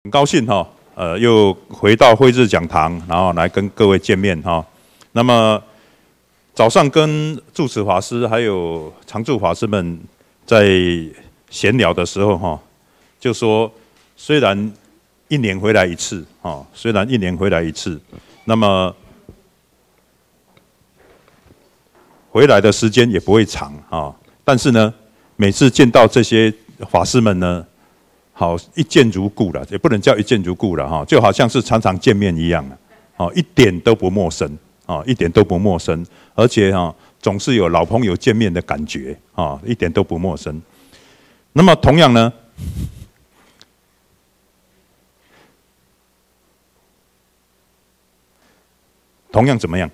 很高兴哈，又回到慧智讲堂，然后来跟各位见面哈。那么早上跟住持法师还有常住法师们在闲聊的时候哈，就说虽然一年回来一次哈，虽然一年回来一次，那么回来的时间也不会长啊，但是呢，每次见到这些法师们呢。好，一见如故了，也不能叫一见如故了哈，就好像是常常见面一样哦，一点都不陌生哦，一点都不陌生，而且哈，总是有老朋友见面的感觉啊，一点都不陌生。那么同样呢，同样怎么样？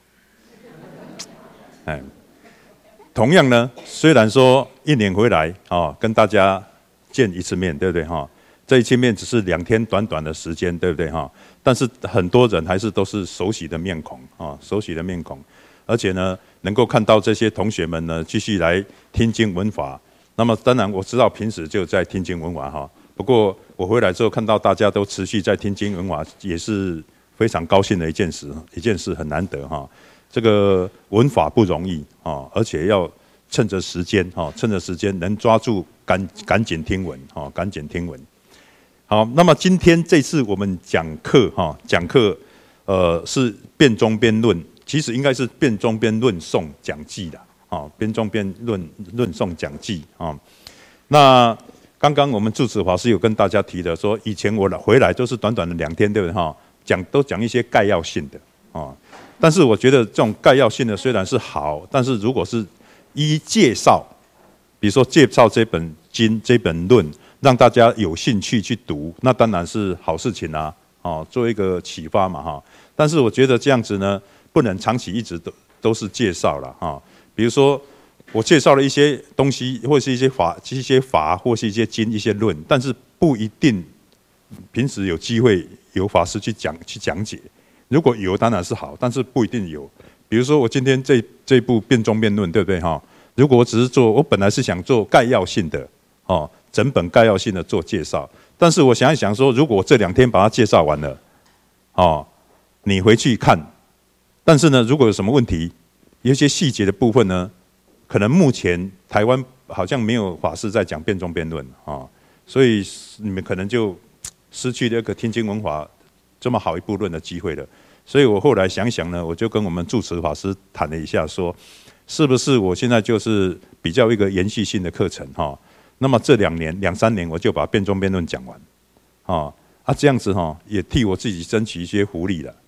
哎，同样呢，虽然说一年回来啊，跟大家。见一次面，对不对哈？这一次面只是2天短短的时间，对不对哈？但是很多人还是都是熟悉的面孔啊，熟悉的面孔，而且呢，能够看到这些同学们呢，继续来听经闻法。那么当然我知道平时就在听经闻法哈，不过我回来之后看到大家都持续在听经闻法，也是非常高兴的一件事很难得哈。这个闻法不容易啊，而且要趁着时间哈，趁着时间能抓住。赶紧听闻，赶紧听闻。好，那么今天这次我们讲课，是辩中辩论，其实应该是辩中辩论诵讲记的，辩中辩论诵讲记啊。那刚刚我们住持法师有跟大家提的说，以前我回来都是短短的2天，对不对？都讲一些概要性的但是我觉得这种概要性的虽然是好，但是如果是依介绍。比如说介绍这本经、这本论，让大家有兴趣去读，那当然是好事情啊，做一个启发嘛哈。但是我觉得这样子呢，不能长期一直都是介绍了哈。比如说我介绍了一些东西，或是一些法，或是一些经、一些论，但是不一定平时有机会有法师去讲解。如果有当然是好，但是不一定有。比如说我今天这部辩中辩论，对不对哈？如果我只是我本来是想做概要性的，整本概要性的做介绍，但是我想一想说，如果我这2天把它介绍完了，你回去看，但是呢，如果有什么问题，有一些细节的部分呢，可能目前台湾好像没有法师在讲辩中辩论所以你们可能就失去了一个听经闻法这么好一部论的机会了。所以我后来想想呢，我就跟我们住持法师谈了一下说。是不是我现在就是比较一个延续性的课程那么这2、3年我就把辩中辩论讲完这样子也替我自己争取一些福利了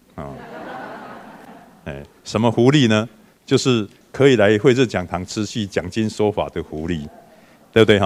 什么福利呢？就是可以来慧智讲堂持续讲经说法的福利，对不对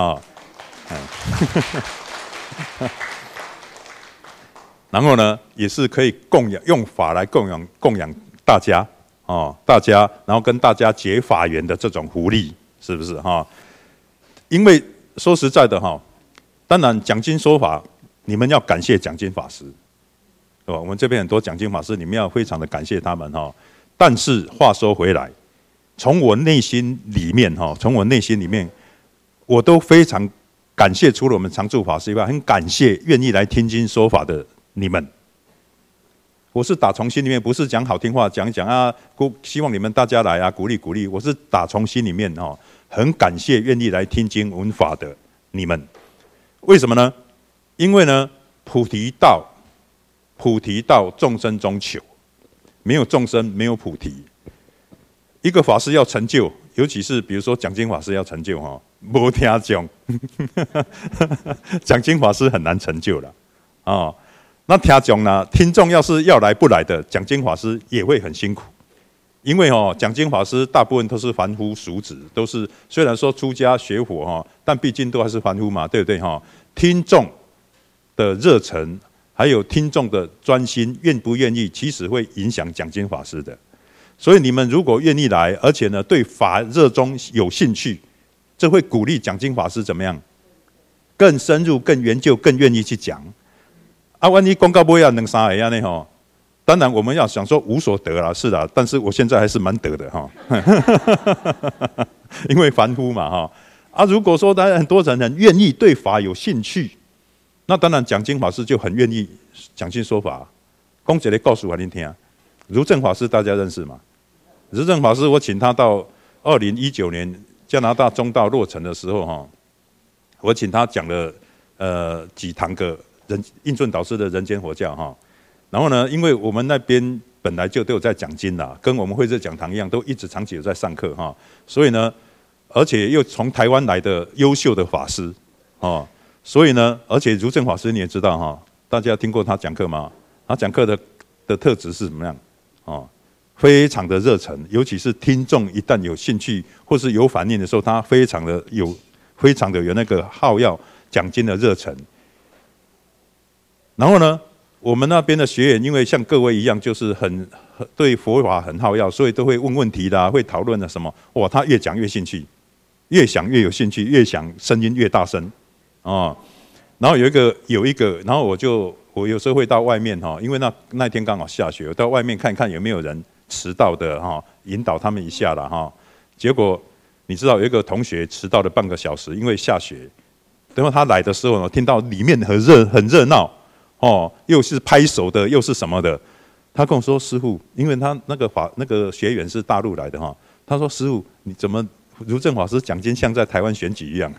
然后呢，也是可以用法来供养大家。然后跟大家结法缘的这种福利，是不是因为说实在的当然讲经说法，你们要感谢讲经法师，对吧？我们这边很多讲经法师，你们要非常的感谢他们但是话说回来，从我内心里面，我都非常感谢，除了我们常住法师以外，很感谢愿意来听经说法的你们。我是打从心里面，不是讲好听话，讲一讲希望你们大家来鼓励鼓励。我是打从心里面很感谢愿意来听经闻法的你们。为什么呢？因为呢，菩提道众生中求，没有众生，没有菩提。一个法师要成就，尤其是比如说讲经法师要成就没听讲，讲经法师很难成就了那听众要是要来不来的，讲经法师也会很辛苦，因为讲经法师大部分都是凡夫俗子，都是虽然说出家学佛但毕竟都还是凡夫嘛，对不对听众的热忱，还有听众的专心，愿不愿意，其实会影响讲经法师的。所以你们如果愿意来，而且呢对法热衷有兴趣，这会鼓励讲经法师怎么样？更深入、更研究、更愿意去讲。万一公告不要2、3个呢当然我们要想说无所得啦，是啦，但是我现在还是蛮得的因为凡夫嘛如果说当然很多人很愿意对法有兴趣， 那当然，讲经法师就很愿意讲经说法，讲一个故事给您听。如正法师大家认识吗？如正法师，我请他到2019年加拿大中道落成的时候，哈，我请他讲了几堂课印顺导师的人间佛教，哈。然后呢，因为我们那边本来就都有在讲经啦，跟我们慧智讲堂一样，都一直长期有在上课，哈。所以呢，而且又从台湾来的优秀的法师，哦，所以呢，而且如正法师你也知道，哈，大家听过他讲课吗？他讲课的特质是怎么样？哦，非常的热忱，尤其是听众一旦有兴趣或是有反应的时候，他非常的有那个好要讲经的热忱。然后呢，我们那边的学员，因为像各位一样，就是很对佛法很好要，所以都会问问题啦，会讨论了什么。哇，他越讲越兴趣，越想越有兴趣，越想声音越大声，哦。然后有一个，然后我有时候会到外面哈，因为那天刚好下雪，我到外面看看有没有人迟到的哈，引导他们一下了哈。结果你知道有一个同学迟到了半个小时，因为下雪。等到他来的时候呢，听到里面很热闹哦，又是拍手的，又是什么的。他跟我说：“师父，因为他那个学员是大陆来的哈，他说师父，你怎么如正法师讲经像在台湾选举一样？”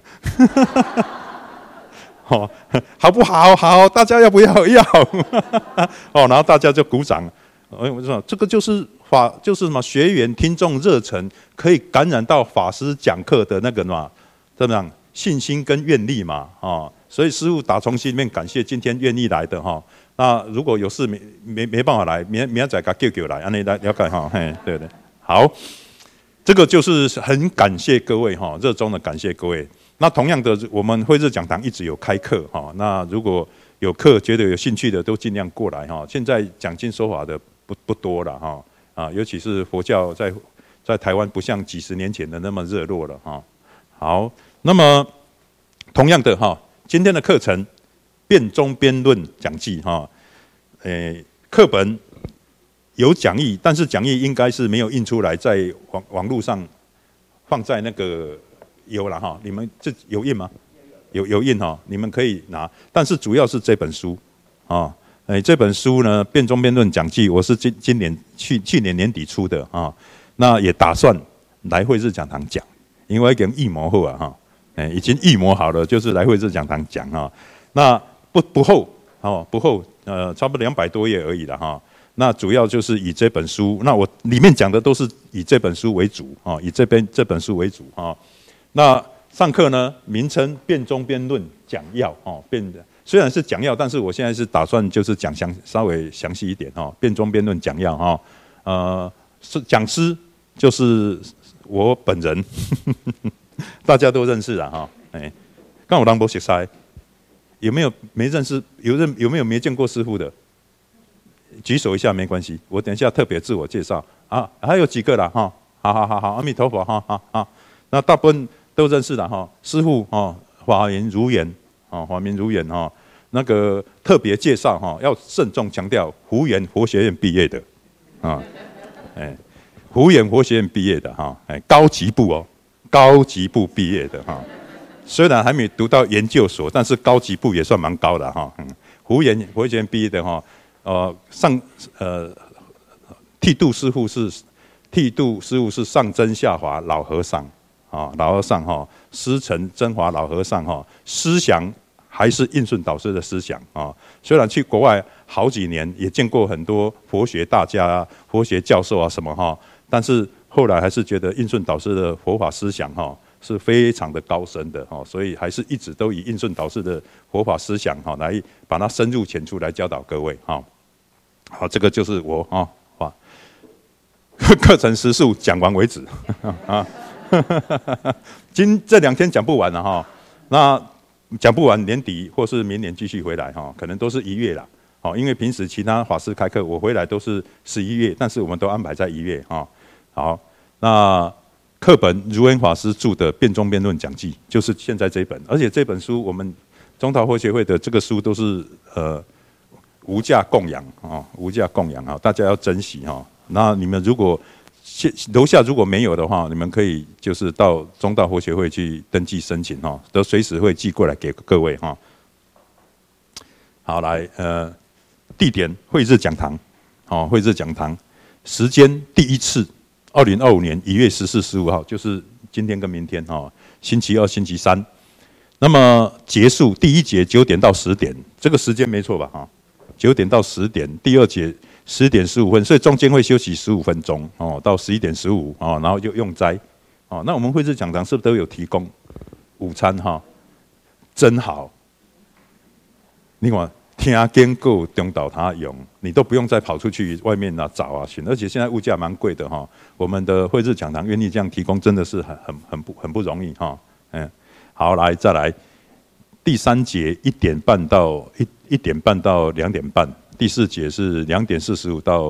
哦，好不好？好，大家要不要？要。哦，然后大家就鼓掌。我说这个就是就是什么学员听众热忱，可以感染到法师讲课的那个嘛，怎么样信心跟愿力嘛，哦，所以师父打从心里面感谢今天愿意来的哈。那如果有事没办法来，明仔给叫来，安尼来了解哈，嘿，对对，好，这个就是很感谢各位哈，热衷的感谢各位。那同样的，我们慧智讲堂一直有开课哈。那如果有课觉得有兴趣的，都尽量过来哈。现在讲经说法的不多了哈啊，尤其是佛教在台湾不像几十年前的那么热络了哈。好，那么同样的哈，今天的课程辩中辩论讲记哈，课本有讲义，但是讲义应该是没有印出来，在网络上放在那个。有了哈，你们这有印吗？有印哈，你们可以拿。但是主要是这本书啊，这本书呢，《辩中辩论讲记》，我是去年年底出的啊。那也打算来慧智讲堂讲，因为已经预谋好啊哈，已经预谋好了，就是来慧智讲堂讲啊。那不厚哦，不厚，差不多200多页而已了哈。那主要就是以这本书，那我里面讲的都是以这本书为主啊，以这本书为主啊。那上课呢，名称辩中辩论讲要哦，虽然是讲要，但是我现在是打算就是稍微详细一点哦，辩中辩论讲要哈，是讲师就是我本人，大家都认识了哈，刚有人没熟悉，有没有没认识？有没有没见过师父的？举手一下没关系，我等一下特别自我介绍啊，还有几个啦哈，好，阿弥陀佛哈，好，那大部分。都认识了哈，师父哈，法言如言啊，法名如言哈。那个特别介绍哈，要慎重强调，湖源佛学院毕业的啊，湖源佛学院毕业的哈，高级部哦，高级部毕业的哈。虽然还没读到研究所，但是高级部也算蛮高的哈。湖源佛学院毕业的哈，剃度师父是上真下华老和尚。老和尚哈，师承真华老和尚哈，思想还是印顺导师的思想啊。虽然去国外好几年，也见过很多佛学大家、佛学教授啊什么哈，但是后来还是觉得印顺导师的佛法思想哈是非常的高深的哈，所以还是一直都以印顺导师的佛法思想哈来把它深入浅出来教导各位哈。好，这个就是我哈，课程时数讲完为止啊。这2天讲不完了哈，那讲不完，年底或是明年继续回来哈，可能都是1月啦。因为平时其他法师开课，我回来都是11月，但是我们都安排在1月哈。好，那课本如恩法师著的《辩中辩论讲记》就是现在这本，而且这本书我们中道佛学会的这个书都是无价供养啊，无价供养啊，大家要珍惜哈。那你们如果楼下如果没有的话，你们可以就是到中道佛学会去登记申请哈，都随时会寄过来给各位哈。 好，来，地点会日讲堂，哦，会日讲堂，时间第一次，2025年1月14、15号，就是今天跟明天，哦，星期二、星期三。那么结束第一节9点到10点，这个时间没错吧？哈，9点到10点，第二节10点15分，所以中间会休息15分钟，哦，到11点15，哦，然后就用斋，哦，那我们会日讲堂是不是都有提供午餐？哈，真好。另外，听经够中岛他用，你都不用再跑出去外面找啊寻，而且现在物价蛮贵的哈。我们的会日讲堂愿意这样提供，真的是很不容易哈。好，来再来，第3节1点半到1点半到2点半，第4节是2点45到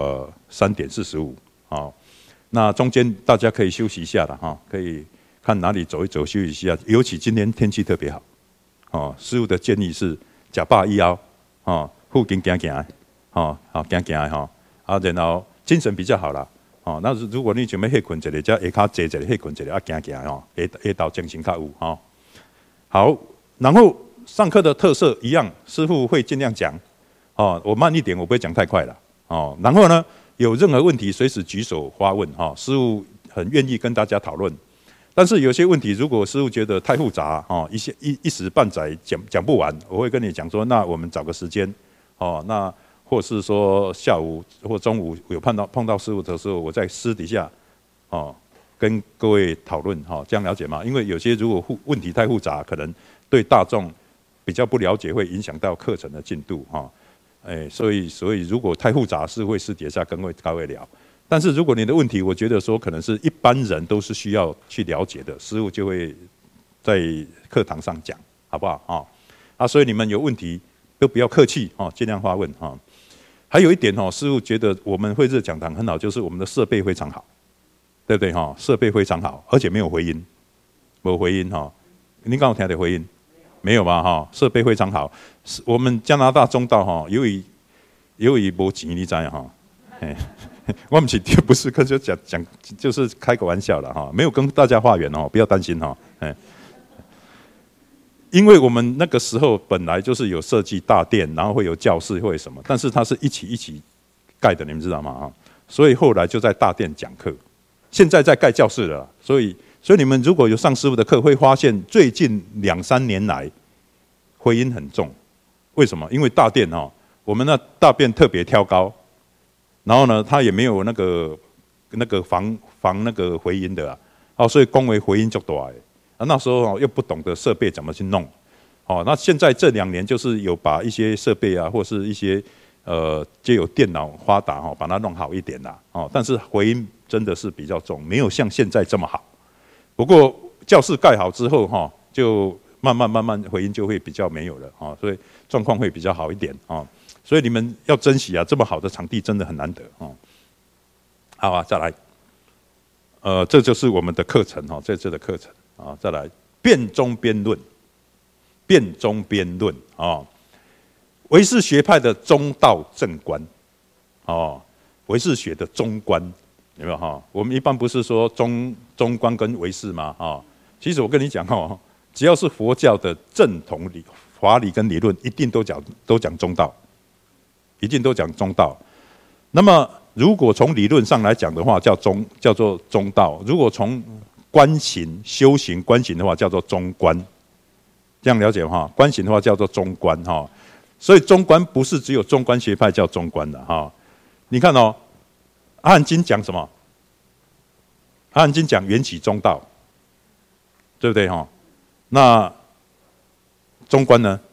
3点45。好，那中间大家可以休息一下了哈，可以看哪里走一走休息一下。尤其今天天气特别好，哦，师父的建议是吃饱以后，哦，附近行行，哦，好行行哈，啊，然后精神比较好啦。哦，那如果你想要歇困一下，再下骹坐一下，歇困一下，啊，行行吼，下到精神较有吼。好，然后上课的特色一样，师父会尽量讲。哦，我慢一点，我不会讲太快了。哦，然后呢，有任何问题随时举手发问，哈，师父很愿意跟大家讨论。但是有些问题，如果师父觉得太复杂，哦，一时半载讲不完，我会跟你讲说，那我们找个时间，哦，那。或是说下午或中午有碰到师父的时候，我在私底下，哦，跟各位讨论，哈，这样了解吗？因为有些如果问题太复杂，可能对大众比较不了解，会影响到课程的进度，哈，所以如果太复杂，是会私底下跟各位聊。但是如果你的问题，我觉得说可能是一般人都是需要去了解的，师父就会在课堂上讲，好不好？啊，所以你们有问题都不要客气，哦，尽量发问，哈。还有一点哦，师父觉得我们会日讲堂很好，就是我们的设备非常好，对不对哈？设备非常好，而且没有回音，没有回音哈。您刚刚听到回音没有吧？哈，设备非常好。我们加拿大中道哈，由于没钱，你知道哈？我们不是就讲，就是开个玩笑了哈，没有跟大家化缘哦，不要担心哈。因为我们那个时候本来就是有设计大殿，然后会有教室，会有什么，但是它是一起盖的，你们知道吗？所以后来就在大殿讲课，现在在盖教室了。所以你们如果有上师父的课，会发现最近2、3年来回音很重。为什么？因为大殿我们那大殿特别挑高，然后呢，它也没有那个防那个回音的所以恭维回音就大的。那时候又不懂得设备怎么去弄，那现在这2年就是有把一些设备啊，或是一些就有电脑发达把它弄好一点啦，但是回音真的是比较重，没有像现在这么好。不过教室盖好之后就慢慢回音就会比较没有了所以状况会比较好一点所以你们要珍惜这么好的场地真的很难得好啊，再来，这就是我们的课程这次的课程。再来辩中辩论，辩中辩论唯识学派的中道正观唯识学的中观有没有我们一般不是说中观跟唯识吗其实我跟你讲只要是佛教的正统理法理跟理论，一定都讲中道，一定都讲中道。那么如果从理论上来讲的话，叫做中道；如果从观行修行观行的话，叫做中观，这样了解吗？观行的话叫做中观所以中观不是只有中观学派叫中观的你看阿含经讲什么？阿含经讲缘起中道，对不对那中观呢，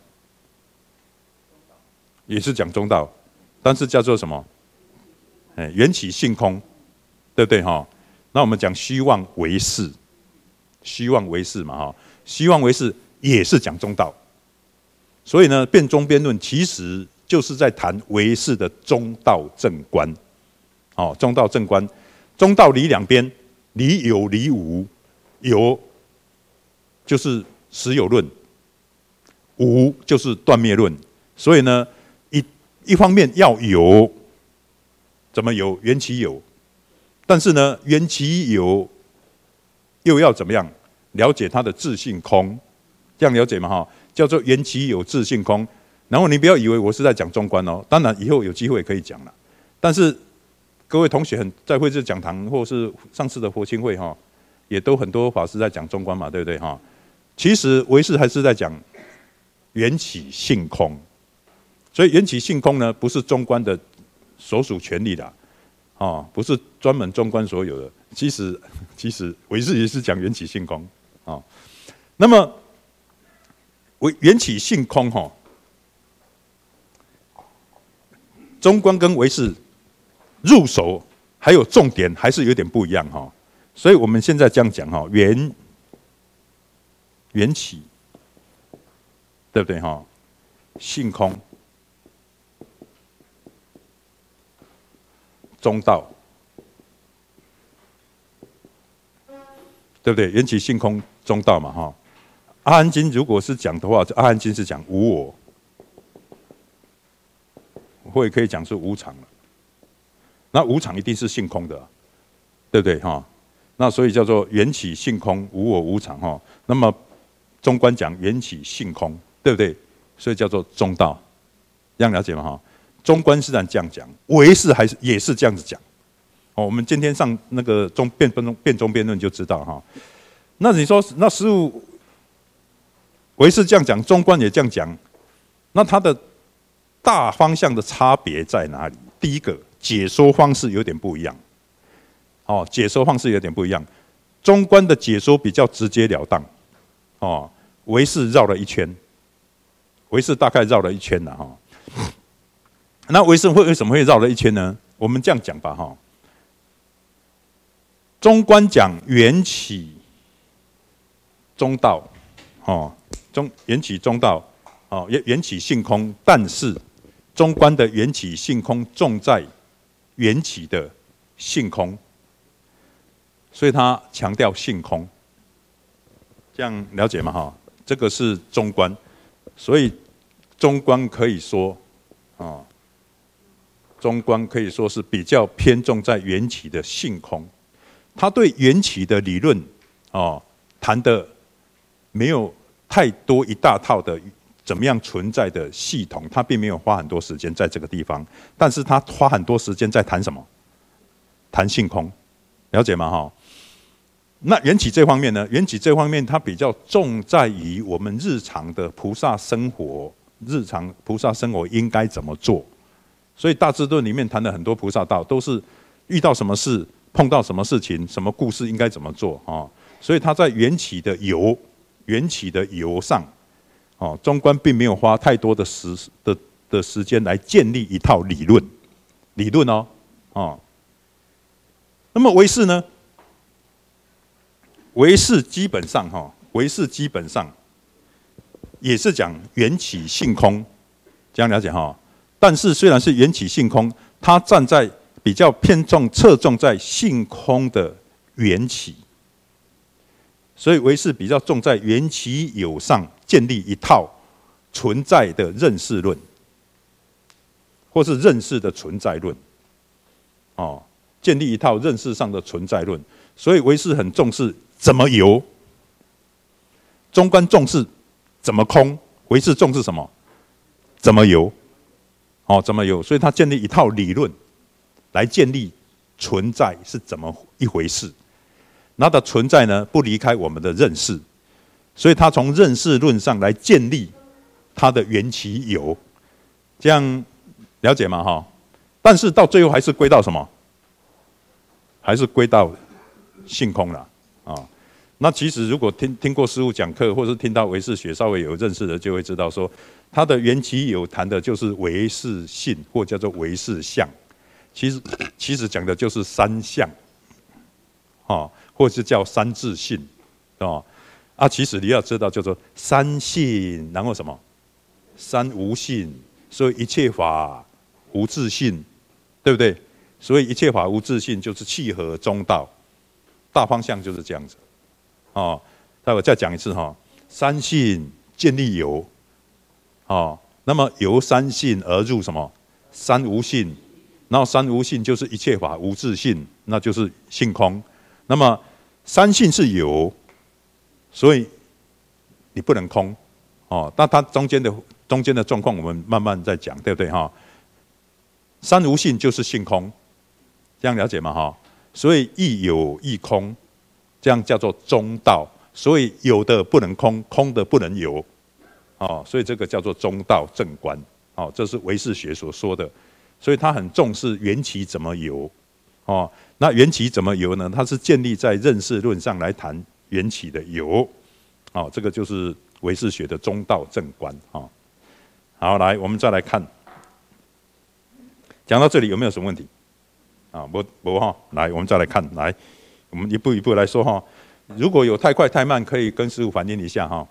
也是讲中道，但是叫做什么？缘起性空，对不对那我们讲虚妄唯识，虚妄唯识嘛虚妄唯识也是讲中道，所以呢，辩中辩论其实就是在谈唯识的中道正观，中道正观，中道理两边，理有理无，有就是实有论，无就是断灭论，所以呢，一方面要有，怎么有？缘起有。但是呢，缘起有又要怎么样？了解它的自性空，这样了解吗？叫做缘起有自性空。 然后你不要以为我是在讲中观哦，当然以后有机会可以讲了。但是各位同学在慧智讲堂或是上次的佛青会哈，也都很多法师在讲中观嘛，对不对哈？其实唯识还是在讲缘起性空，所以缘起性空呢，不是中观的所属权利啦，哦，不是专门中观所有的。其实唯识也是讲缘起性空哦。那么缘起性空哈，中观跟唯识入手还有重点还是有点不一样哈。所以我们现在这样讲哈，缘起，对不对哈？性空，中道，对不对？缘起性空中道嘛哈。阿含经如果是讲的话，阿含经是讲无我，或也可以讲是无常了。那无常一定是性空的，对不对哈？那所以叫做缘起性空，无我无常哈。那么中观讲缘起性空，对不对？所以叫做中道，这样了解吗？哈，中观虽然这样讲，唯识也是这样子讲。哦，我们今天上那个辩中辩论就知道哈。那你说那师父唯识这样讲，中观也这样讲，那它的大方向的差别在哪里？第一个，解说方式有点不一样。哦，解说方式有点不一样。中观的解说比较直截了当，哦，唯识绕了一圈，唯识大概绕了一圈了哈。那唯识为什么会绕了一圈呢？我们这样讲吧哈。中观讲缘起中道，哦，缘起中道，哦，缘起性空，但是中观的缘起性空重在缘起的性空，所以他强调性空，这样了解吗？哈，这个是中观，所以中观可以说，哦，中观可以说是比较偏重在缘起的性空，他对缘起的理论，哦，谈的没有太多一大套的怎么样存在的系统，他并没有花很多时间在这个地方，但是他花很多时间在谈什么？谈性空，了解吗？哈。那缘起这方面呢？缘起这方面，它比较重在于我们日常的菩萨生活，日常菩萨生活应该怎么做。所以《大智论》里面谈的很多菩萨道，都是遇到什么事、碰到什么事情、什么故事应该怎么做啊。所以他在缘起的由上，哦，中观并没有花太多的时间来建立一套理论哦，哦。那么唯识呢？唯识基本上也是讲缘起性空，这样了解哈。但是虽然是缘起性空，它站在比较侧重在性空的缘起，所以唯识比较重在缘起有上建立一套存在的认识论，或是认识的存在论，哦，建立一套认识上的存在论。所以唯识很重视怎么有，中观重视怎么空，唯识重视什么？怎么有？哦，怎么有？所以他建立一套理论来建立存在是怎么一回事。它的存在呢，不离开我们的认识，所以他从认识论上来建立它的缘起有，这样了解吗？哈，但是到最后还是归到什么？还是归到性空了啊。那其实如果听过师父讲课，或是听到唯识学稍微有认识的，就会知道说，它的缘起有谈的就是唯识性，或叫做唯识相。其实讲的就是三相，哦，或是叫三自性，哦，啊，其实你要知道叫做三性，然后什么？三无性，所以一切法无自性，对不对？所以一切法无自性就是契合中道，大方向就是这样子。哦，待会再讲一次哈，三性建立有，哦，那么由三性而入什么？三无性，然后三无性就是一切法无自性，那就是性空。那么三性是有，所以你不能空，哦，那它中中间的状况我们慢慢再讲，对不对哈？三无性就是性空，这样了解吗哈？所以亦有亦空，这样叫做中道。所以有的不能空，空的不能有，哦，所以这个叫做中道正观，哦，这是唯识学所说的。所以他很重视缘起怎么有，哦，那缘起怎么有呢？它是建立在认识论上来谈缘起的有，哦，这个就是唯识学的中道正观，哦。好，来，我们再来看，讲到这里有没有什么问题？啊，没哈，来，我们再来看，来，我们一步一步来说哈。如果有太快太慢，可以跟师父反映一下哈。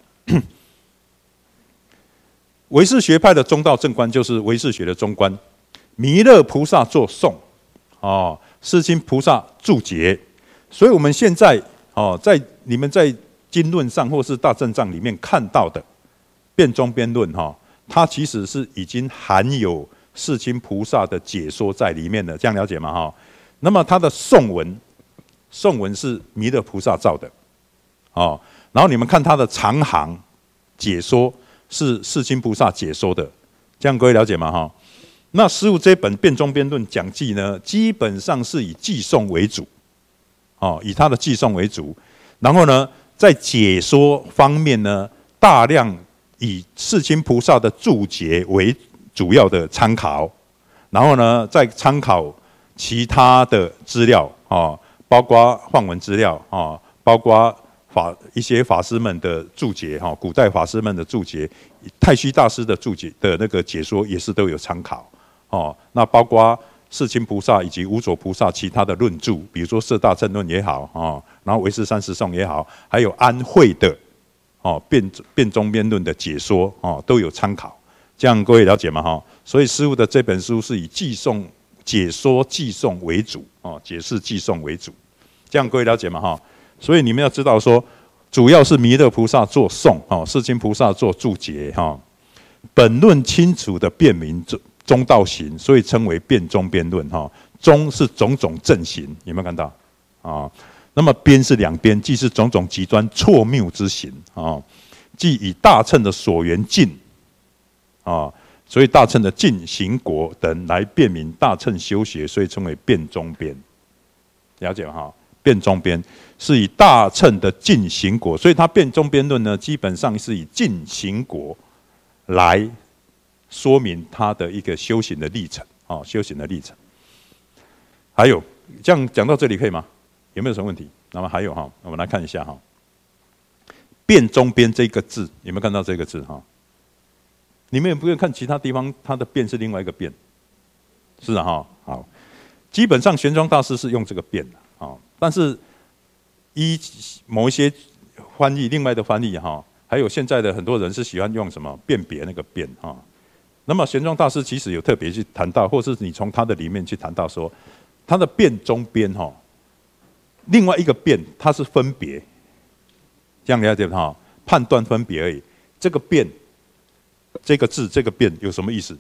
唯识学派的中道正观就是唯识学的中观，弥勒菩萨作颂，哦，世亲菩萨注解。所以我们现在哦，你们在经论上或是大正藏里面看到的辩中辩论哈，它其实是已经含有世亲菩萨的解说在里面的，这样了解吗哈？那么它的颂文是弥勒菩萨造的，哦，然后你们看他的长行解说是世亲菩萨解说的，这样各位了解吗？哈，那师父这本辩中辩论讲记呢，基本上是以偈颂为主，哦，以他的偈颂为主，然后呢，在解说方面呢，大量以世亲菩萨的注解为主要的参考，然后呢，再参考其他的资料，哦。包括梵文资料啊，包括一些法师们的注解哈，古代法师们的注解，太虚大师的注解的那个解说也是都有参考哦。那包括世亲菩萨以及无所菩萨其他的论著，比如说《摄大乘论》也好哦，然后《唯识三十颂》也好，还有安慧的哦辩中辩论的解说哦，都有参考。这样各位了解吗？哈，所以师父的这本书是以偈颂解说偈颂为主哦，解释偈颂为主。这样各位了解吗？哈，所以你们要知道说，主要是弥勒菩萨做颂，哦，世亲菩萨做注解，哈。本论清楚的辩明中道行，所以称为辩中辩论，哈。中是种种正行，有没有看到？啊，那么边是两边，既是种种极端错谬之行，啊，即以大乘的所缘境，啊，所以大乘的境行果等来辩明大乘修学，所以称为辩中辩，了解吗？哈。辩中辩是以大乘的尽行果，所以他辩中辩论呢，基本上是以尽行果来说明他的一个修行的历程，哦，修行的历程。还有，这样讲到这里可以吗？有没有什么问题？那么还有哈，我们来看一下哈，辩中辩这个字有没有看到这个字哈？你们也不用看其他地方，它的辩是另外一个辩，是啊哈。好，基本上玄奘大师是用这个辩的。哦，但是依某一些翻译，另外的翻译哈，还有现在的很多人是喜欢用什么辨别那个辨哈。那么玄奘大师其实有特别去谈到，或是你从他的里面去谈到说，他的辩中辩哈，另外一个辩它是分别，这样了解哈，判断分别而已。这个辩这个字这个辩有什么意思？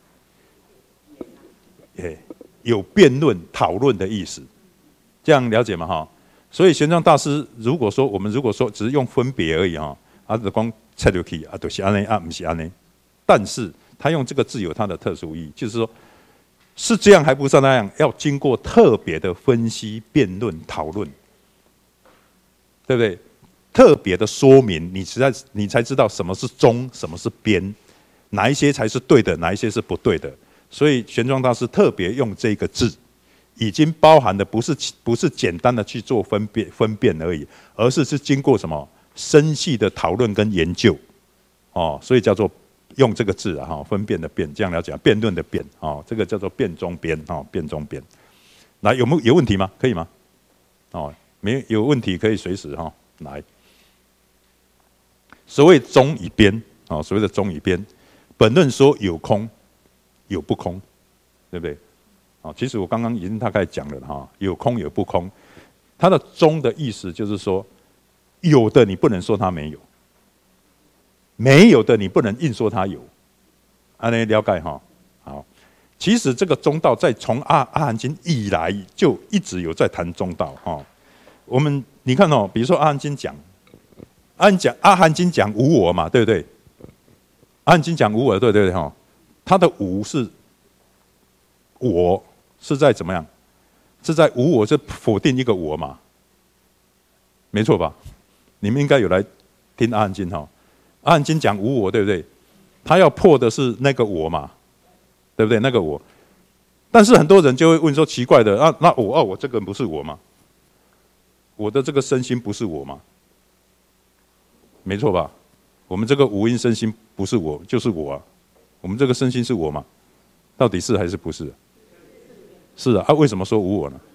有辩论讨论的意思。这样了解吗？哈，所以玄奘大师我们如果说只是用分别而已哈，就光切入去啊，就是安尼啊，不是安尼。但是他用这个字有它的特殊意义，就是说是这样还不是那样，要经过特别的分析、辩论、讨论，对不对？特别的说明，你才知道什么是中，什么是边，哪一些才是对的，哪一些是不对的。所以玄奘大师特别用这个字。已经包含的不是简单的去做分辨而已，而是经过什么深细的讨论跟研究，哦，所以叫做用这个字啊，哈，分辨的辨，这样了解，辩论的辩，哦，这个叫做辩中辩，哦，辩中辩。来，有问题吗？可以吗？哦，有问题可以随时哈来。所谓中与边，哦，所谓的中与边，本论说有空，有不空，对不对？其实我刚刚已经大概讲了哈，有空有不空，它的中的意思就是说，有的你不能说它没有，没有的你不能硬说它有，安尼了解哈？好，其实这个中道在从阿含经以来就一直有在谈中道哈。你看哦，比如说阿含经讲无我嘛，对不对？ 阿含经讲无我，对对对哈，它的无是我是在怎么样？是在无我，是否定一个我嘛？没错吧？你们应该有来听阿含经哈。阿含经讲无我，对不对？他要破的是那个我嘛，对不对？那个我。但是很多人就会问说，奇怪的，那我这个不是我吗？我的这个身心不是我吗？没错吧？我们这个五阴身心不是我，就是我啊。我们这个身心是我吗？到底是还是不是？是啊，为什么说无我呢？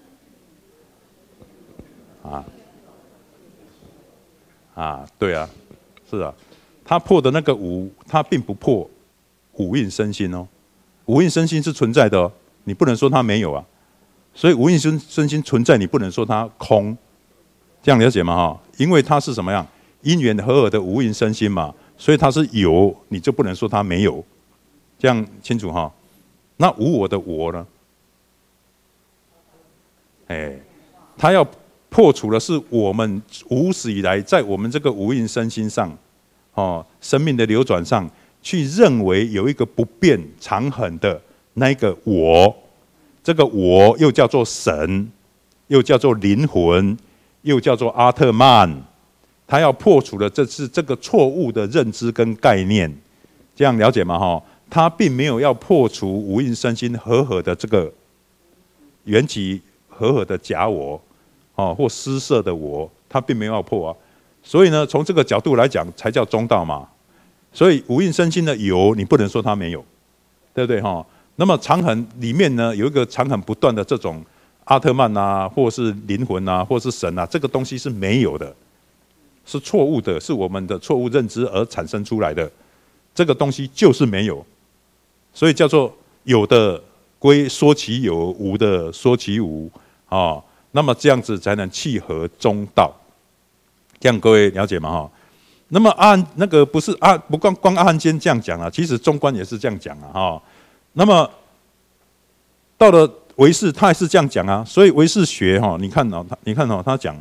对啊，是啊，他破的那个无，他并不破五蕴身心哦。五蕴身心是存在的哦，你不能说它没有啊。所以五蕴身心存在，你不能说它空，这样了解吗？哈，因为它是什么样？因缘和合的五蕴身心嘛，所以它是有，你就不能说它没有，这样清楚哈？那无我的我呢？他要破除的是我们无始以来在我们这个五蕴身心上，生命的流转上，去认为有一个不变常恒的那个我，这个我又叫做神，又叫做灵魂，又叫做阿特曼。他要破除的这个错误的认知跟概念，这样了解吗？哈，他并没有要破除五蕴身心和合的这个缘起和合的假我，或施设的我，他并没有要破啊。所以呢，从这个角度来讲，才叫中道嘛。所以五蕴身心的有，你不能说它没有，对不对？哈。那么常恒里面呢，有一个常恒不断的这种阿特曼啊，或是灵魂啊，或是神啊，这个东西是没有的。是错误的，是我们的错误认知而产生出来的，这个东西就是没有，所以叫做有的归说其有，无的说其无啊。那么这样子才能契合中道，这样各位了解吗？哈。那么那个不是不光阿含经这样讲啊，其实中观也是这样讲啊，哈。那么到了唯识，他也是这样讲啊，所以唯识学哈，你看他讲。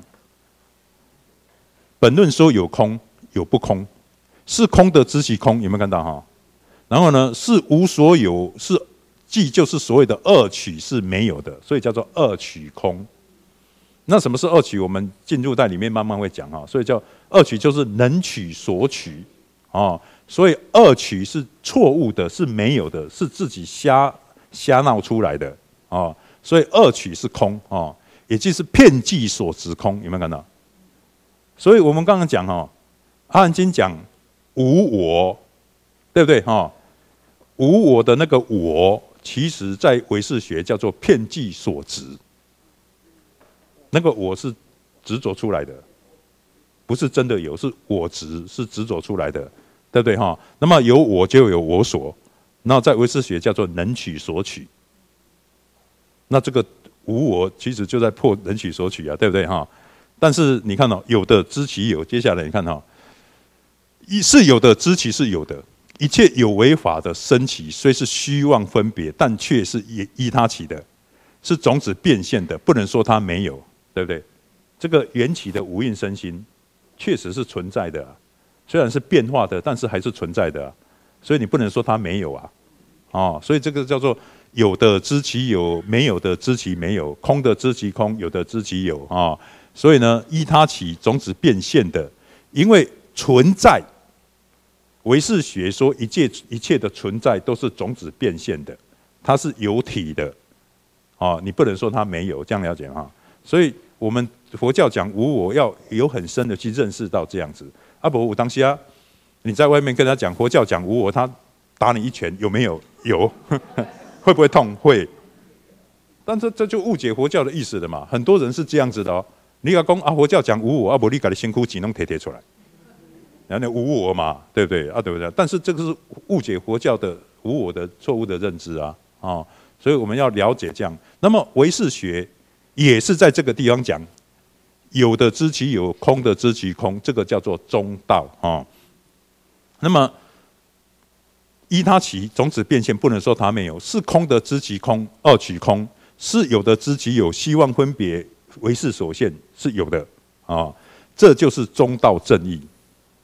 本论说有空有不空，是空的知其空，有没有看到哈？然后呢，是无所有，是即就是所谓的二取是没有的，所以叫做二取空。那什么是二取？我们进入在里面慢慢会讲哈。所以叫二取就是能取所取哦，所以二取是错误的，是没有的，是自己瞎闹出来的哦。所以二取是空哦，也就是遍计所执空，有没有看到？所以我们刚刚讲哈，阿含经讲无我，对不对哈？无我的那个我，其实在唯识学叫做遍计所执，那个我是执着出来的，不是真的有，是我执，是执着出来的，对不对哈？那么有我就有我所，那在唯识学叫做能取所取，那这个无我其实就在破能取所取啊，对不对哈？但是你看哦，有的知其有，接下来你看哈，是有的知其是有的，一切有为法的生起，虽是虚妄分别，但却是依他起的，是种子变现的，不能说它没有，对不对？这个缘起的无蕴身心，确实是存在的啊，虽然是变化的，但是还是存在的啊，所以你不能说它没有啊，所以这个叫做有的知其有，没有的知其没有，空的知其空，有的知其有啊。所以呢，依他起种子变现的，因为存在，唯识学说一切的存在都是种子变现的，它是有体的，你不能说它没有，这样了解哈。所以我们佛教讲无我，要有很深的去认识到这样子。不我当下你在外面跟他讲佛教讲无我，他打你一拳，有没有？有，会不会痛？会。但这就误解佛教的意思了嘛。很多人是这样子的哦。你要讲佛教讲无我，不你把你辛苦钱弄贴出来，然后无我嘛，对不对？对不对？但是这个是误解佛教的无我的错误的认知啊，所以我们要了解这样。那么唯识学也是在这个地方讲，有的知其有，空的知其空，这个叫做中道啊。那么依他起种子变现，不能说它没有，是空的知其空，二取空，是有的知其有，希望分别。唯识所现是有的啊，这就是中道正义。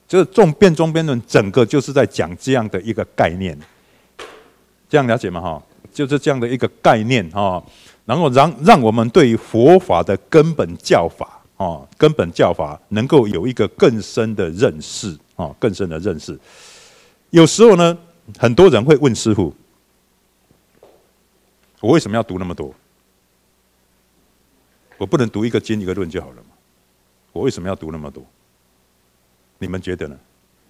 这个辩中辩论整个就是在讲这样的一个概念，这样了解吗？哈，就是这样的一个概念哈，然后让我们对于佛法的根本教法根本教法能够有一个更深的认识更深的认识。有时候呢，很多人会问师父，我为什么要读那么多？我不能读一个经一个论就好了吗？我为什么要读那么多？你们觉得呢？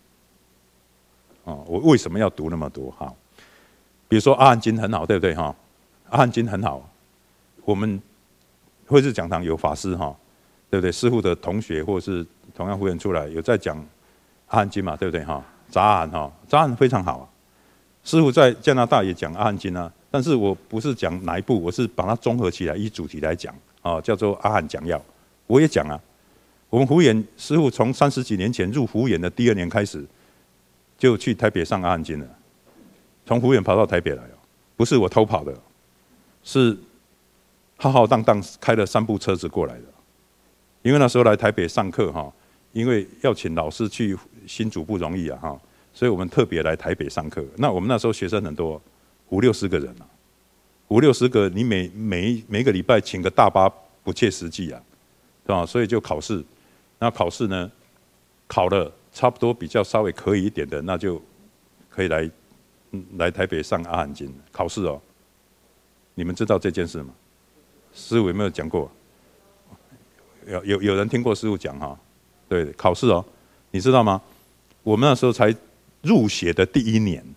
我为什么要读那么多？哈，比如说阿含经很好，对不对？哈，阿含经很好，我们慧智讲堂有法师哈，对不对？师父的同学或是同样会员出来有在讲阿含经嘛，对不对？哈，杂含杂含非常好啊。师父在加拿大也讲阿含经啊，但是我不是讲哪一部，我是把它综合起来依主题来讲叫做阿含讲要。我也讲啊，我们福研师父从30几年前入福研的第2年开始，就去台北上阿含经了，从福研跑到台北来不是我偷跑的，是浩浩荡荡开了3部车子过来的。因为那时候来台北上课因为要请老师去新竹不容易啊所以我们特别来台北上课。那我们那时候学生很多，50-60个人50-60个，你每个礼拜请个大巴不切实际啊，对吧？所以就考试，那考试呢，考了差不多比较稍微可以一点的，那就可以来台北上阿含经考试哦。你们知道这件事吗？师父有没有讲过？有人听过师父讲对，考试哦，你知道吗？我们那时候才入学的第1年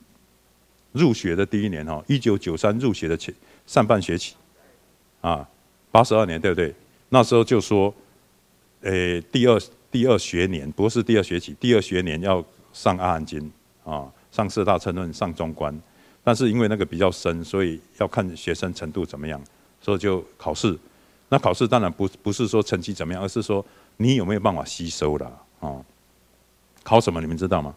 ，1993入学的上半学期82年，对不对？那时候就说，第二学年，不是第2学期，第2学年要上阿含经上四大乘论，上中观，但是因为那个比较深，所以要看学生程度怎么样，所以就考试。那考试当然不是说成绩怎么样，而是说你有没有办法吸收啦考什么你们知道吗？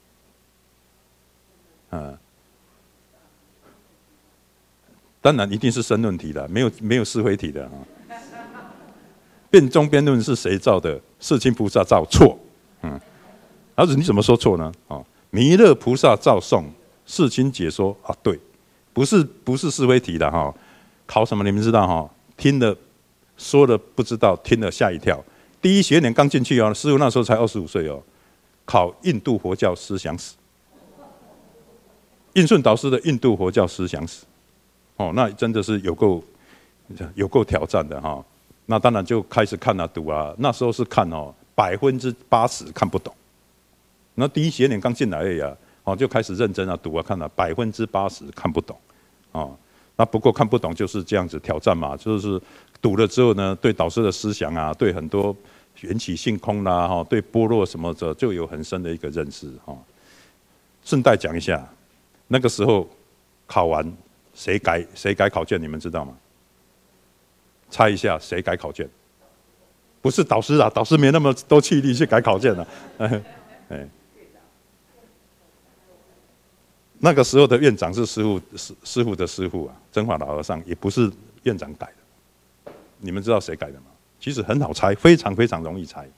当然一定是申论题的，没有是非题的辩中辩论是谁造的？世亲菩萨造，错。而你怎么说错呢？弥勒菩萨造颂，世亲解说对，不是是非题的考什么你们知道听了说了不知道，听了吓一跳。第1学年刚进去师父那时候才25岁考印度佛教思想史，印顺导师的印度佛教思想史那真的是有够挑战的那当然就开始看读那时候是看80%看不懂。那第1学年刚进来而已就开始认真读看80%看不懂那不过看不懂就是这样子挑战嘛，就是读了之后呢，对导师的思想对很多缘起性空啦对般若什么的就有很深的一个认识顺带讲一下，那个时候考完谁改考卷，你们知道吗？猜一下谁改考卷？不是导师导师没那么多气力去改考卷那个时候的院长是师父的师父真华老和尚，也不是院长改的。你们知道谁改的吗？其实很好猜，非常非常容易猜。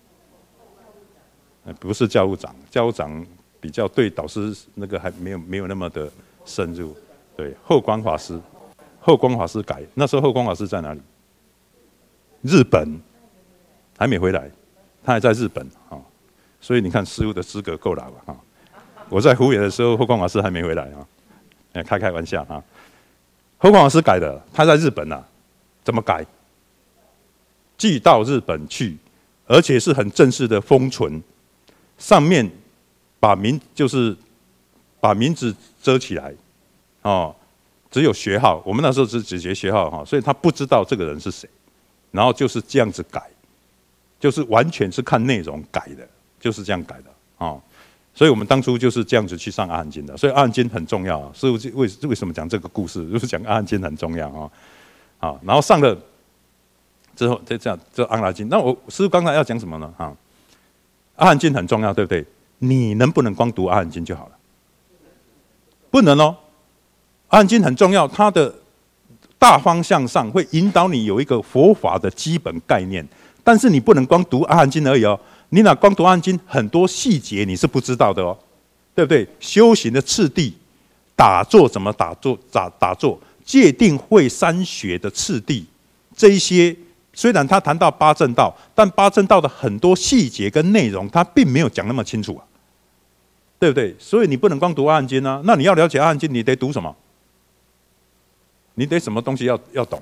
不是教务长，教务长比较对导师那个还没有那么的深入。对，后光法师改，那时候后光法师在哪里？日本，还没回来，他还在日本所以你看师父的资格够老我在福研的时候，后光法师还没回来开玩笑后光法师改的，他在日本怎么改？寄到日本去，而且是很正式的封存，上面把名字遮起来只有学号。我们那时候只学学号所以他不知道这个人是谁，然后就是这样子改，就是完全是看内容改的，就是这样改的所以我们当初就是这样子去上阿含经的。所以阿含经很重要师父为什么讲这个故事？就是讲阿含经很重要然后上了之后再这样就阿含经。那我师父刚才要讲什么呢阿含经很重要，对不对？你能不能光读阿含经就好了？不能阿含经很重要，它的大方向上会引导你有一个佛法的基本概念，但是你不能光读阿含经而已你哪光读阿含经，很多细节你是不知道的哦，对不对？修行的次第，打坐怎么打坐，界定慧三学的次第，这一些虽然他谈到八正道，但八正道的很多细节跟内容，他并没有讲那么清楚啊，对不对？所以你不能光读阿含经啊，那你要了解阿含经，你得读什么？你得什么东西要懂？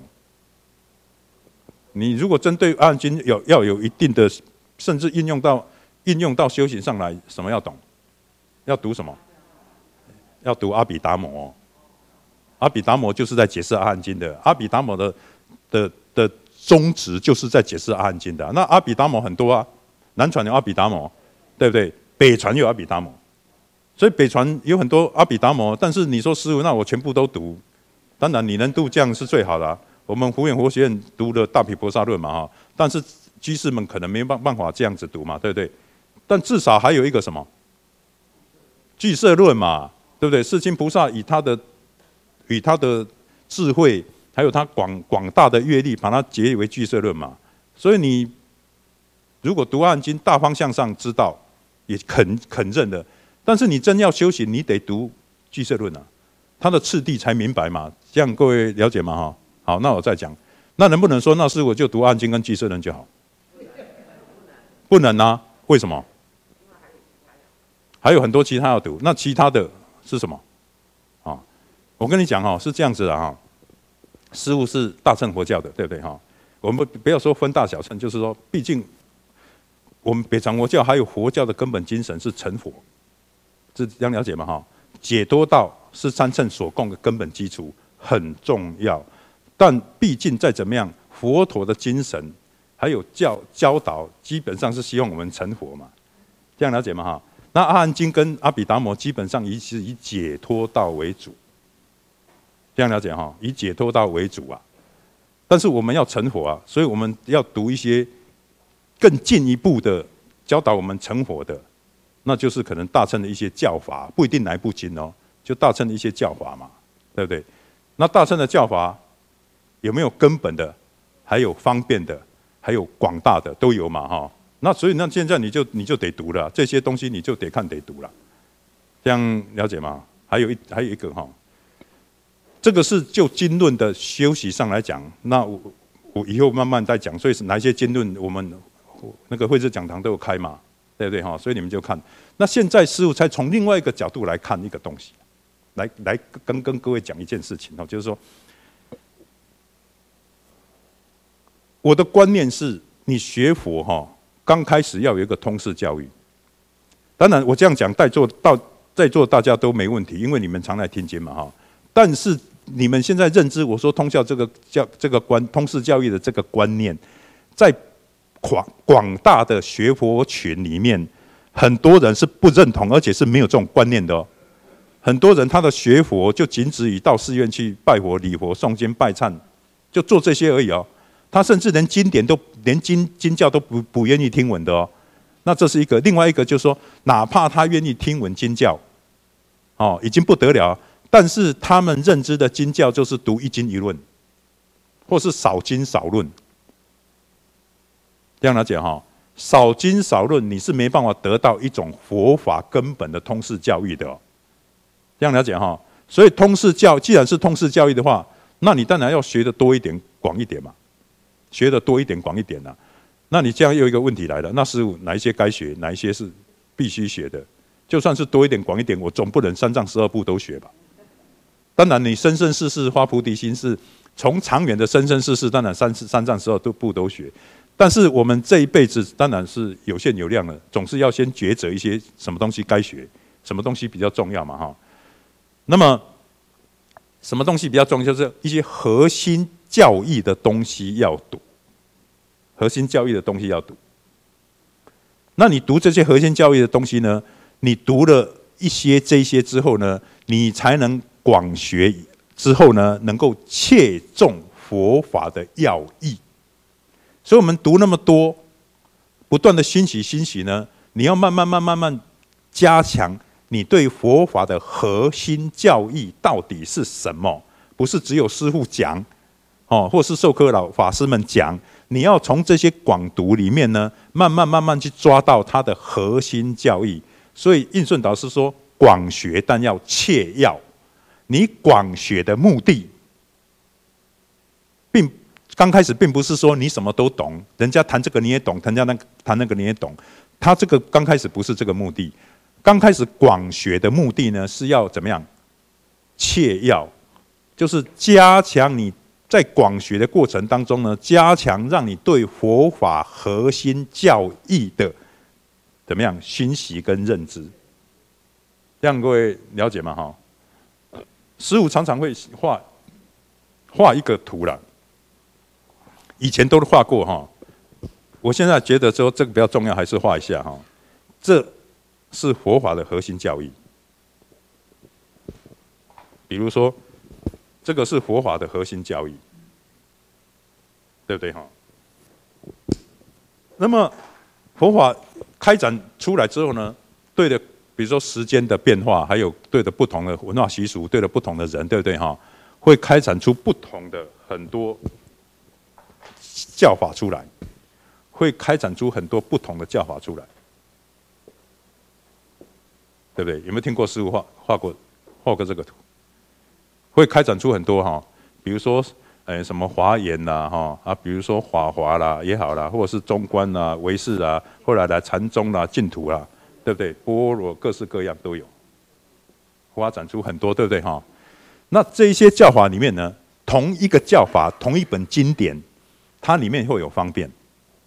你如果针对阿含经要有一定的，甚至应用到修行上来，什么要懂？要读什么？要读阿毗达摩。阿毗达摩就是在解释阿含经的。阿毗达摩的宗旨就是在解释阿含经的。那阿毗达摩很多啊，南传有阿毗达摩，对不对？北传有阿毗达摩，所以北传有很多阿毗达摩。但是你说师父，那我全部都读，当然你能读这样是最好的啊。我们福远佛学院读了《大毗婆沙论》嘛，哈，但是居士们可能没办法这样子读嘛，对不对？但至少还有一个什么俱舍论嘛，对不对？世亲菩萨以他的智慧，还有他广大的阅历，把它结为俱舍论嘛。所以你如果读阿含经，大方向上知道，也肯认的。但是你真要修行，你得读俱舍论啊，它的次第才明白嘛。这样各位了解吗？哈。好，那我再讲，那能不能说那师父就读阿含经跟俱舍论就好？不能啊，为什么？还有很多其他要读，那其他的是什么？啊，我跟你讲哈，是这样子的哈。师父是大乘佛教的，对不对哈？我们不要说分大小乘，就是说，毕竟我们北传佛教还有佛教的根本精神是成佛，这样了解吗？哈，解脱道是三乘所供的根本基础，很重要。但毕竟再怎么样，佛陀的精神还有教导，基本上是希望我们成佛嘛，这样了解吗？哈，那阿含经跟阿毗达摩基本上是以解脱道为主，这样了解哈，以解脱道为主啊。但是我们要成佛啊，所以我们要读一些更进一步的教导我们成佛的，那就是可能大乘的一些教法，不一定哪一部经哦，就大乘的一些教法嘛，对不对？那大乘的教法有没有根本的，还有方便的，还有广大的都有嘛哈？那所以那现在你就得读了，这些东西你就得看得读了，这样了解吗？还有一个哈，这个是就经论的修习上来讲，那我以后慢慢再讲。所以是哪一些经论我们那个慧智讲堂都有开嘛，对不对哈？所以你们就看。那现在师父才从另外一个角度来看一个东西，来跟各位讲一件事情哦，就是说。我的观念是，你学佛哈，刚开始要有一个通识教育。当然，我这样讲，在座大家都没问题，因为你们常来听经嘛哈。但是你们现在认知，我说通识教育的这个观念，在广大的学佛群里面，很多人是不认同，而且是没有这种观念的哦。很多人他的学佛就仅止于到寺院去拜佛、礼佛、诵经、拜忏，就做这些而已哦。他甚至连经教都不愿意听闻的哦，那这是一个。另外一个就是说，哪怕他愿意听闻经教，哦，已经不得了，但是他们认知的经教就是读一经一论，或是少经少论。这样来讲哈，少经少论你是没办法得到一种佛法根本的通识教育的哦。这样了解哈，所以既然是通识教育的话，那你当然要学的多一点、广一点嘛。学的多一点、广一点啊，那你这样又有一个问题来了，那师父哪一些该学，哪一些是必须学的？就算是多一点、广一点，我总不能三藏12部都学吧？当然，你生生世世发菩提心是从长远的生生世世，当然三藏12部都学。但是我们这一辈子当然是有限有量的，总是要先抉择一些什么东西该学，什么东西比较重要嘛哈。那么什么东西比较重要？就是一些核心教义的东西要读。核心教育的东西要读，那你读这些核心教育的东西呢？你读了这些之后呢，你才能广学，之后呢，能够切中佛法的要义。所以，我们读那么多，不断的欣喜呢，你要慢慢加强你对佛法的核心教义到底是什么？不是只有师父讲， 或是授课老法师们讲，你要从这些广读里面呢，慢慢去抓到它的核心教义。所以印顺导师说，广学但要切要。你广学的目的，刚开始并不是说你什么都懂，人家谈这个你也懂，人家谈那个你也懂。他这个刚开始不是这个目的，刚开始广学的目的呢，是要怎么样？切要，就是加强你在广学的过程当中呢，加强让你对佛法核心教义的怎么样熏习跟认知。这样各位了解吗？师父常常会画一个图啦，以前都画过我现在觉得说这个比较重要，还是画一下这是佛法的核心教义。比如说，这个是佛法的核心教义，对不对那么佛法开展出来之后呢，对的，比如说时间的变化，还有对的不同的文化习俗，对的不同的人，对不对会开展出不同的很多教法出来，会开展出很多不同的教法出来，对不对？有没有听过师父画过这个图？会开展出很多比如说什么华严啦比如说法华啦也好啦，或者是中观啦、唯识啦，后来禅宗啦、净土啦，对不对？般若各式各样都有，发展出很多，对不对那这一些教法里面呢，同一个教法，同一本经典，它里面会有方便，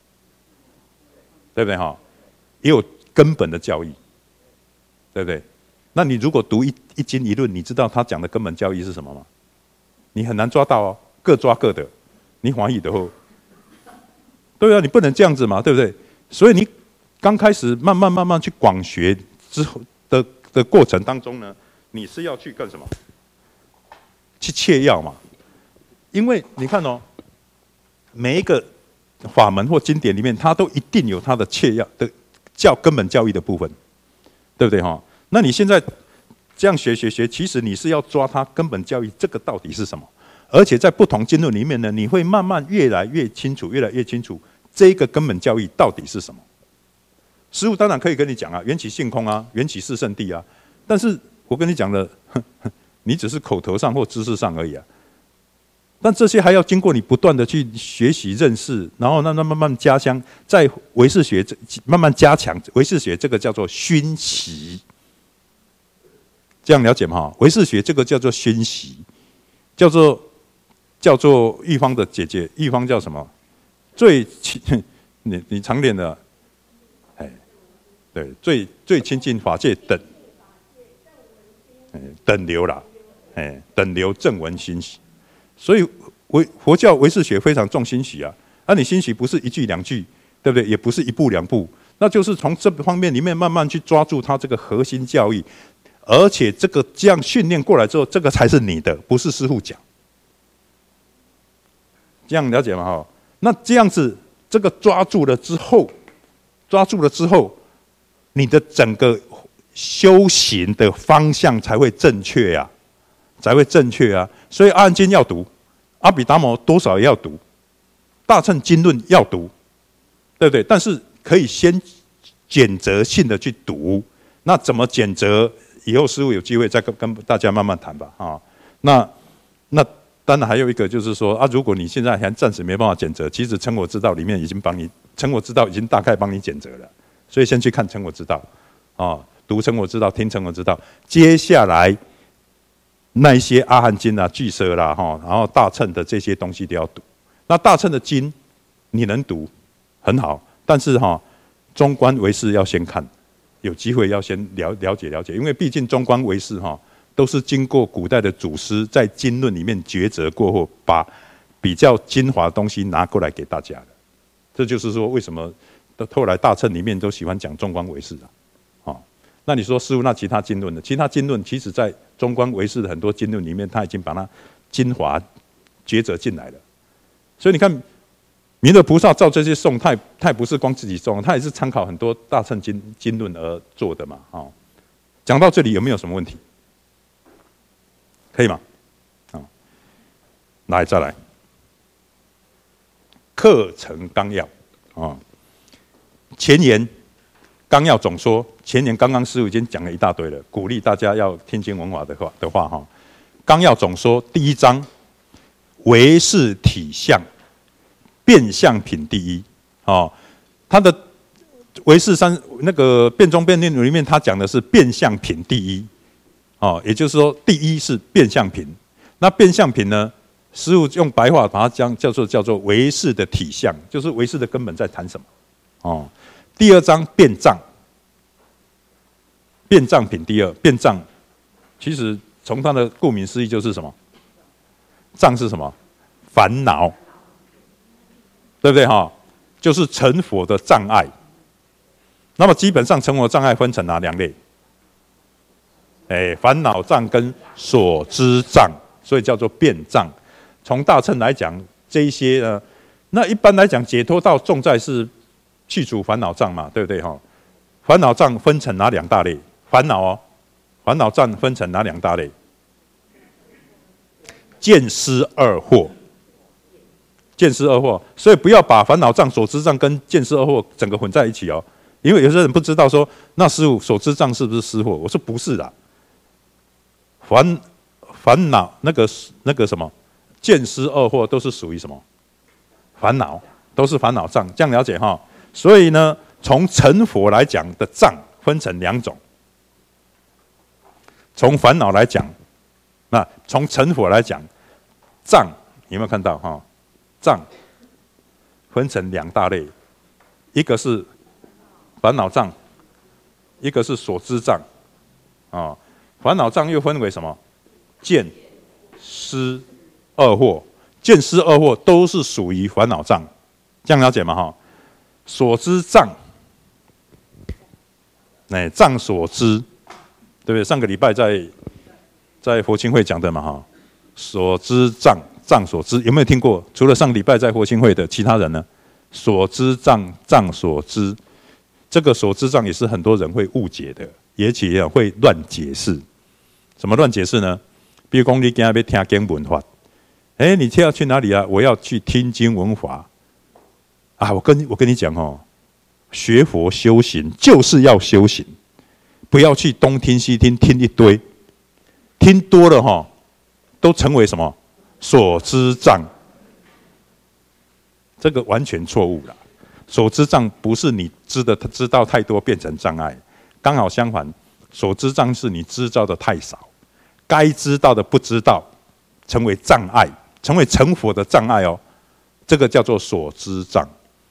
对不对也有根本的教义，对不对？那你如果读一经一论，你知道他讲的根本教义是什么吗？你很难抓到各抓各的，你怀疑的后，对啊，你不能这样子嘛，对不对？所以你刚开始慢慢去广学之后的过程当中呢，你是要去干什么？去切要嘛，因为你看每一个法门或经典里面，它都一定有它的切要的根本教义的部分，对不对那你现在这样学，其实你是要抓它根本教义这个到底是什么，而且在不同经论里面呢，你会慢慢越来越清楚这个根本教义到底是什么。师父当然可以跟你讲缘起性空缘起是圣谛但是我跟你讲的，你只是口头上或知识上而已但这些还要经过你不断的去学习认识，然后慢慢加强，在唯识学慢慢加强唯识学，这个叫做熏习。这样了解吗？唯识学这个叫做熏习，叫做玉芳的姐姐，玉芳叫什么？你常练的，对，最亲近法界等流啦，等流正闻熏习。所以佛教唯识学非常重熏习你熏习不是一句两句，对不对？也不是一步两步，那就是从这方面里面慢慢去抓住它这个核心教义。而且这样训练过来之后，这个才是你的，不是师父讲。这样了解吗？那这样子，这个抓住了之后，你的整个修行的方向才会正确所以阿含经要读，阿毗达摩多少也要读，大乘经论要读，对不对？但是可以先选择性的去读，那怎么选择？以后师父有机会再跟大家慢慢谈吧那当然还有一个就是说如果你现在还暂时没办法检责，其实成我之道里面已经成我之道已经大概帮你检责了，所以先去看成我之道读成我之道，听成我之道，接下来那一些阿含经俱舍啦然后大乘的这些东西都要读。那大乘的经你能读很好，但是中观唯识要先看。有机会要先了解，因为毕竟中观唯识都是经过古代的祖师在经论里面抉择过后，把比较精华的东西拿过来给大家的。这就是说为什么后来大乘里面都喜欢讲中观唯识那你说师父，那其他经论呢？其他经论其实在中观唯识的很多经论里面，他已经把它精华抉择进来了。所以你看。弥勒菩萨造这些颂，他也不是光自己颂，他也是参考很多大乘经论而做的嘛。讲到这里有没有什么问题？可以吗？来，再来。 课程纲要啊，前言纲要总说，前言刚刚师父已经讲了一大堆了，鼓励大家要听经闻法的话哈。纲要总说第一章，唯识体相，变相品第一。哦，他的唯识那个辩中辩论里面，他讲的是变相品第一。哦，也就是说，第一是变相品。那变相品呢，师父用白话把它叫做唯识的体相，就是唯识的根本在谈什么。哦，第二章变障，变障品第二，变障其实从它的顾名思义就是什么？障是什么？烦恼，对不对哈？就是成佛的障碍。那么基本上成佛障碍分成哪两类？烦恼障跟所知障，所以叫做变障。从大乘来讲，这一些呢，那一般来讲，解脱道重在是去除烦恼障嘛，对不对哈？烦恼障分成哪两大类？烦恼障分成哪两大类？见思二惑，见思二惑，所以不要把烦恼障、所知障跟见思二惑整个混在一起哦。因为有些人不知道说，那师父所知障是不是思惑？我说不是啦，烦恼那个什么见思二惑都是属于什么烦恼，都是烦恼障，这样了解哈。所以呢，从成佛来讲的障分成两种，从烦恼来讲，那从成佛来讲，障有没有看到哈？障分成两大类，一个是烦恼障，一个是所知障。啊，烦恼障又分为什么？见、思、二惑，见、思、二惑都是属于烦恼障，这样了解吗？哈，所知障，障所知，对不对？上个礼拜在佛青会讲的嘛，哈，所知障，障所知，有没有听过？除了上礼拜在佛青会的其他人呢？所知障，障所知，这个所知障也是很多人会误解的，而且也会乱解释。怎么乱解释呢？比如说你今天要听经闻法，你要去哪里啊？我要去听经闻法啊！我跟你讲哦，学佛修行就是要修行，不要去东听西听，听一堆，听多了哈，都成为什么所知障？这个完全错误了。所知障不是你知道太多变成障碍，刚好相反，所知障是你知道的太少。该知道的不知道，成为障碍，成为成佛的障碍哦。这个叫做所知障。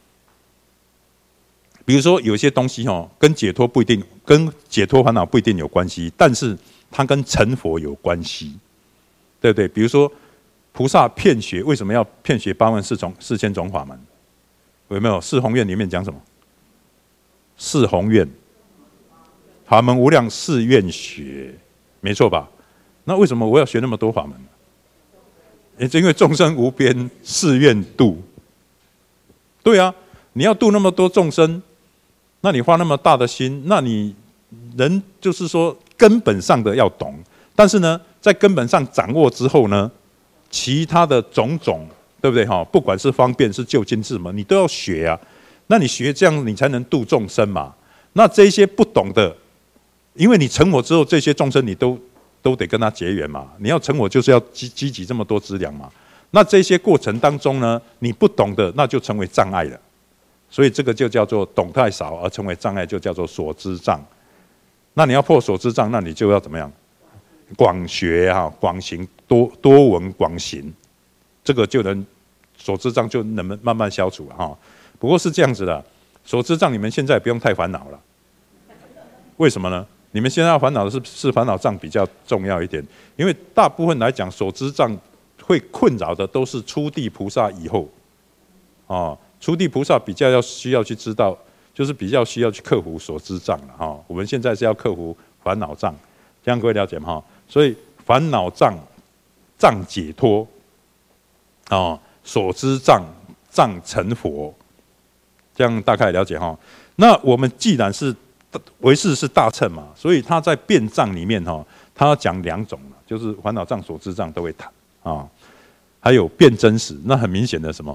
比如说有些东西哦，跟解脱不一定，跟解脱烦恼不一定有关系，但是它跟成佛有关系，对不对？比如说菩萨遍学，为什么要遍学八万四千种法门？有没有？四弘愿里面讲什么？四弘愿，法门无量，誓愿学，没错吧？那为什么我要学那么多法门呢？因为众生无边，誓愿度。对啊，你要度那么多众生，那你花那么大的心，那你人就是说根本上的要懂，但是呢，在根本上掌握之后呢，其他的种种，对不对哈？不管是方便是究竟是什么，你都要学啊。那你学这样，你才能度众生嘛。那这些不懂的，因为你成佛之后，这些众生你都得跟他结缘嘛。你要成佛，就是要积集这么多资粮嘛。那这些过程当中呢，你不懂的，那就成为障碍了。所以这个就叫做懂太少而成为障碍，就叫做所知障。那你要破所知障，那你就要怎么样？广学啊，广行，多闻广行，这个就能所知障就能慢慢消除哈。不过是这样子的，所知障你们现在不用太烦恼了。为什么呢？你们现在要烦恼的是烦恼障比较重要一点，因为大部分来讲，所知障会困扰的都是初地菩萨以后，初地菩萨比较需要去知道，就是比较需要去克服所知障了哈。我们现在是要克服烦恼障，这样各位了解吗？所以烦恼障解脱，所知障成佛，这样大概了解哈。那我们既然是唯识是大乘嘛，所以他在辩障里面他要讲两种，就是烦恼障、所知障都会谈啊，还有辩真实。那很明显的什么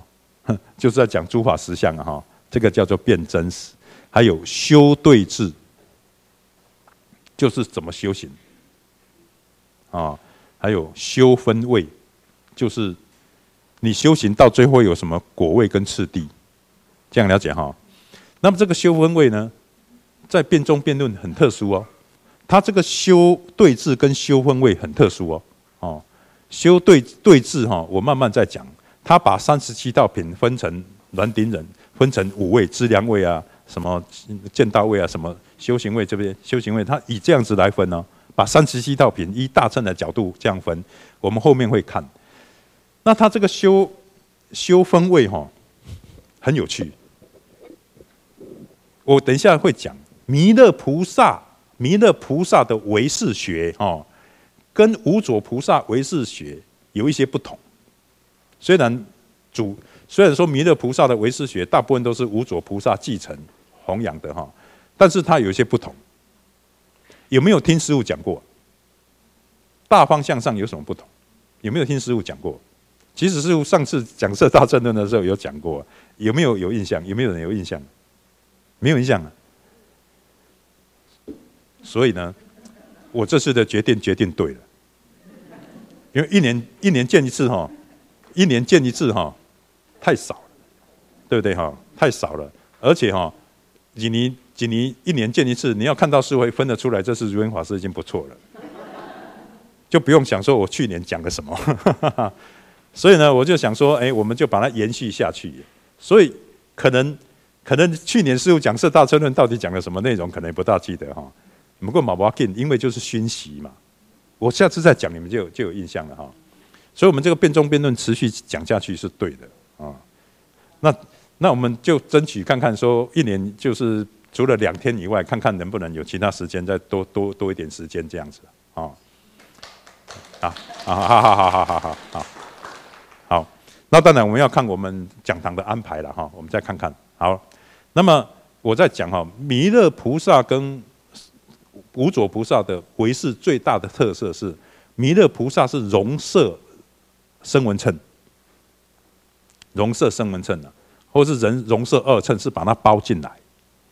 就是在讲诸法实相啊哈，这个叫做辨真实。还有修对治，就是怎么修行啊。还有修分位，就是你修行到最后有什么果位跟次第，这样了解哈。那么这个修分位呢，在辩中辩论很特殊哦。它这个修对治跟修分位很特殊哦。修对治哈，我慢慢再讲。他把37道品分成煖顶忍，分成5位：资粮位啊，什么见道位啊，什么修行位这边修行位，他以这样子来分哦，把37道品依大乘的角度这样分，我们后面会看。那他这个修分位哈，很有趣。我等一下会讲弥勒菩萨的唯识学哦，跟无着菩萨唯识学有一些不同。虽然说弥勒菩萨的唯识学大部分都是无着菩萨继承弘扬的哈，但是它有一些不同。有没有听师父讲过？大方向上有什么不同？有没有听师父讲过？其实师父上次讲摄大乘论的时候有讲过，有没有印象？有没有人有印象？没有印象啊。所以呢，我这次的决定对了，因为一年见一次哈。1年见一次哈，太少了，对不对哈？太少了，而且哈，几年1年见一次，你要看到师会分得出来，这是如云法师已经不错了，就不用想说我去年讲了什么。所以呢，我就想说，我们就把它延续下去。所以可能去年师父讲《摄大乘论》到底讲了什么内容，可能也不大记得哈。不过马不要紧，因为就是熏习嘛，我下次再讲，你们就有印象了哈。所以，我们这个辩中辩论持续讲下去是对的啊。那我们就争取看看，说1年就是除了2天以外，看看能不能有其他时间再多一点时间这样子啊。好。那当然我们要看我们讲堂的安排了哈，我们再看看。好，那么我在讲哈，弥勒菩萨跟无着菩萨的唯识最大的特色是，弥勒菩萨是容摄声闻乘，或是容摄二乘，是把它包进来。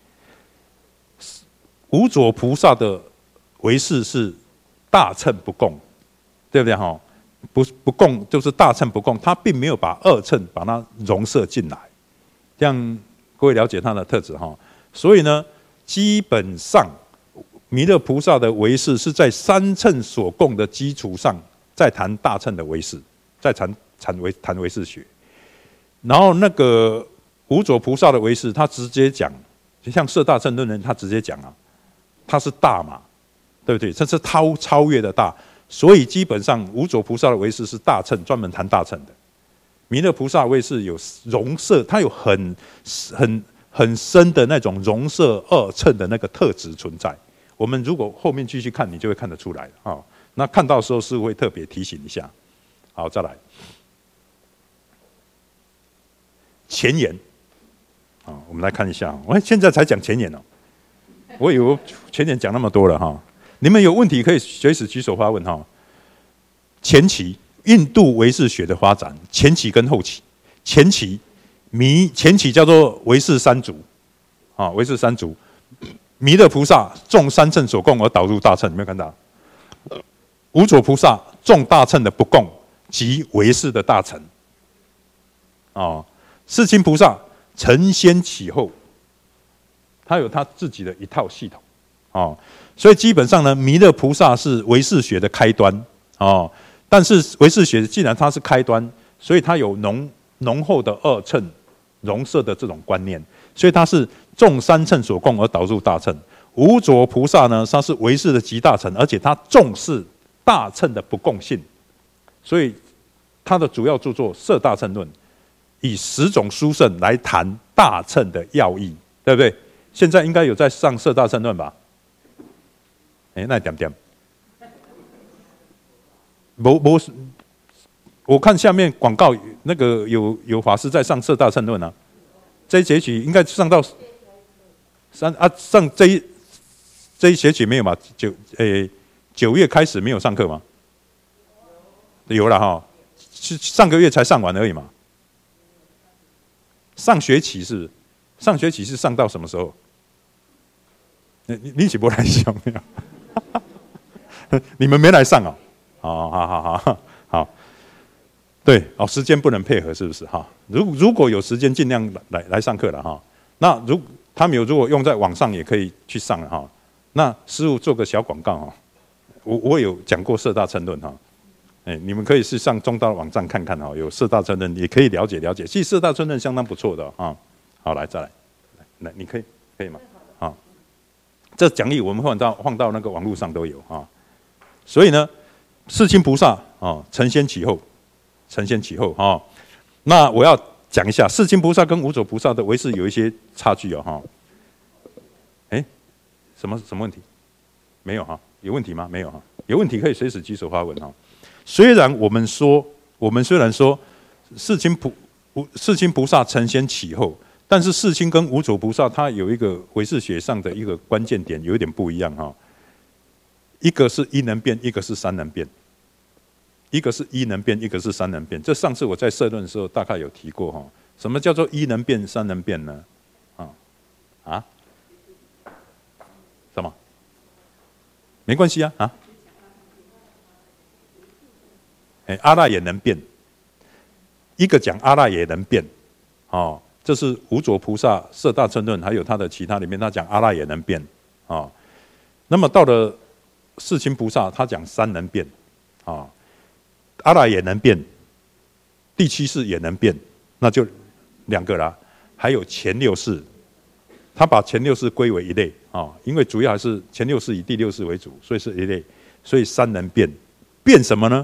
无着菩萨的唯识是大乘不共，对不对哈？不共就是大乘不共，他并没有把二乘把它容摄进来，这样各位了解他的特质哈。所以呢，基本上弥勒菩萨的唯识是在3乘所共的基础上，再谈大乘的唯识。在谈唯识学，然后那个无着菩萨的唯识，他直接讲，就像《摄大乘论》人，他直接讲啊，他是大嘛，对不对？这是超越的大，所以基本上无着菩萨的唯识是大乘，专门谈大乘的。弥勒菩萨唯识有容摄，他有很深的那种容摄二乘的那个特质存在。我们如果后面继续看，你就会看得出来啊。那看到的时候是会特别提醒一下。好，再来前言啊，我们来看一下。我现在才讲前言哦，我以为前言讲那么多了哈。你们有问题可以随时举手发问哈。前期印度唯识学的发展，前期跟后期，前期叫做唯识三足啊，唯识三足，弥勒菩萨众3乘所共而导入大乘，有没有看到？无着菩萨众大乘的不共。即唯识的大乘，世亲菩萨承先启后，他有他自己的一套系统，所以基本上呢，弥勒菩萨是唯识学的开端，但是唯识学既然它是开端，所以它有浓厚的二乘容摄的这种观念，所以它是众3乘所共而导入大乘。无着菩萨呢，它是唯识的集大成，而且它重视大乘的不共性。所以他的主要著作《摄大乘论》，以10种殊胜来谈大乘的要义，对不对？现在应该有在上《摄大乘论》吧？那点，我看下面广告那个有法师在上《摄大乘论》啊，这一学期应该上到上这一学期没有嘛？9月开始没有上课吗？有了哈，上个月才上完而已嘛。 上学期是上到什么时候？你一起不来上没有？你们没来上哦。好，对哦，时间不能配合是不是哈？如果有时间，尽量来上课了哈。那他们如果用在网上，也可以去上了哈。那师父做个小广告哈，我有讲过社大乘论哈。你们可以去上中大的网站看看哈，有社大乘论，也可以了解。其实社大乘论相当不错的啊。好，再来，你可以吗？好，这讲义我们放到那个网络上都有啊。所以呢，世亲菩萨啊，承先启后啊。那我要讲一下世亲菩萨跟无着菩萨的唯识有一些差距哦哈。什么问题？没有哈？有问题吗？没有哈？有问题可以随时举手发问哈。虽然我们虽然说世亲菩萨承先启后，但是世亲跟无着菩萨它有一个唯识学上的一个关键点，有一点不一样哈。一个是一能变，一个是三能变。一个是一能变，一个是三能变。这上次我在社论的时候大概有提过哈。什么叫做一能变、三能变呢？什么？没关系啊。阿赖也能变。一个讲阿赖也能变，这是无着菩萨摄大乘论，还有他的其他里面，他讲阿赖也能变。那么到了世亲菩萨，他讲三能变。阿赖也能变，第七识也能变，那就2个啦。还有前6识，他把前6识归为一类因为主要还是前6识以第6识为主，所以是一类。所以三能变，变什么呢？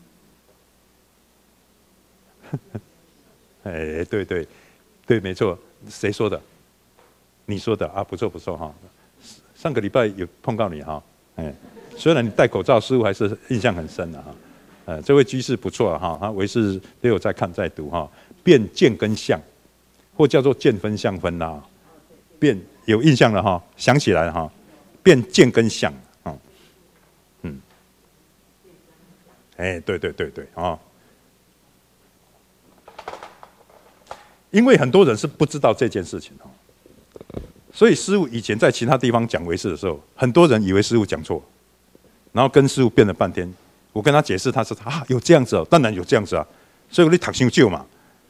对，没错。谁说的？你说的啊，不错哈。上个礼拜有碰到你哈，虽然你戴口罩，师父还是印象很深的哈。这位居士不错哈，他唯识都有在看在读哈。变见跟相，或叫做见分相分啦。变有印象了哈，想起来了哈。变见跟相对啊。因为很多人是不知道这件事情所以师父以前在其他地方讲唯识的时候，很多人以为师父讲错，然后跟师父辩了半天。我跟他解释，他说有这样子当然有这样子啊，所以我就读伤久嘛，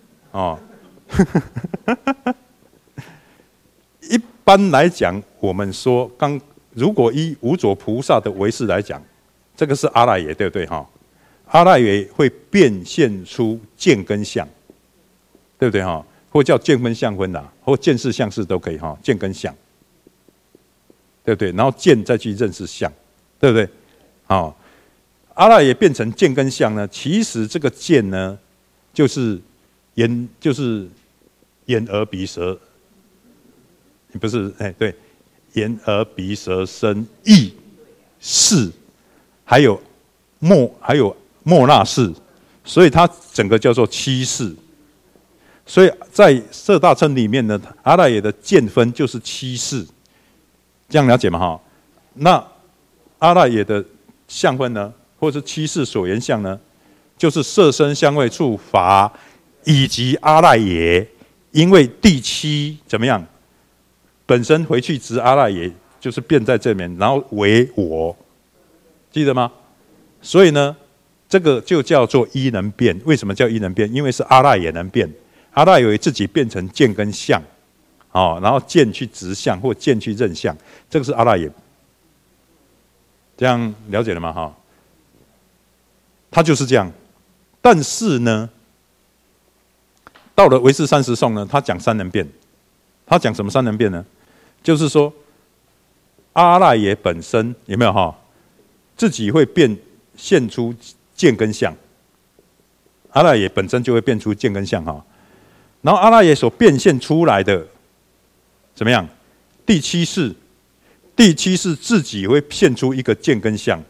一般来讲，我们说如果依无着菩萨的唯识来讲，这个是阿赖耶，对不对哈？阿赖耶会变现出见跟相，对不对哈？或叫见分相分啦，或见识相识都可以哈，见跟相，对不对？然后见再去认识相，对不对？阿赖耶变成见跟相呢，其实这个见呢，就是眼耳鼻舌，不是对，眼耳鼻舌身意识，还有莫那识，所以它整个叫做7识。所以在摄大乘里面呢，阿赖耶的见分就是7识，这样了解吗？哈，那阿赖耶的相分呢，或是7识所缘相呢，就是色声香味触法以及阿赖耶，因为第7怎么样，本身回去执阿赖耶，就是变在这边，然后为我，记得吗？所以呢，这个就叫做一能变。为什么叫一能变？因为是阿赖耶能变。阿赖耶自己变成见跟相，然后见去执相或见去认相，这个是阿赖耶。这样了解了吗？哈，他就是这样。但是呢，到了唯识30颂呢，他讲三能变。他讲什么三能变呢？就是说，阿赖耶本身有没有哈，自己会变现出见跟相。阿赖耶本身就会变出见跟相哈。然后阿赖耶所变现出来的怎么样？第7识自己会现出一个见跟相，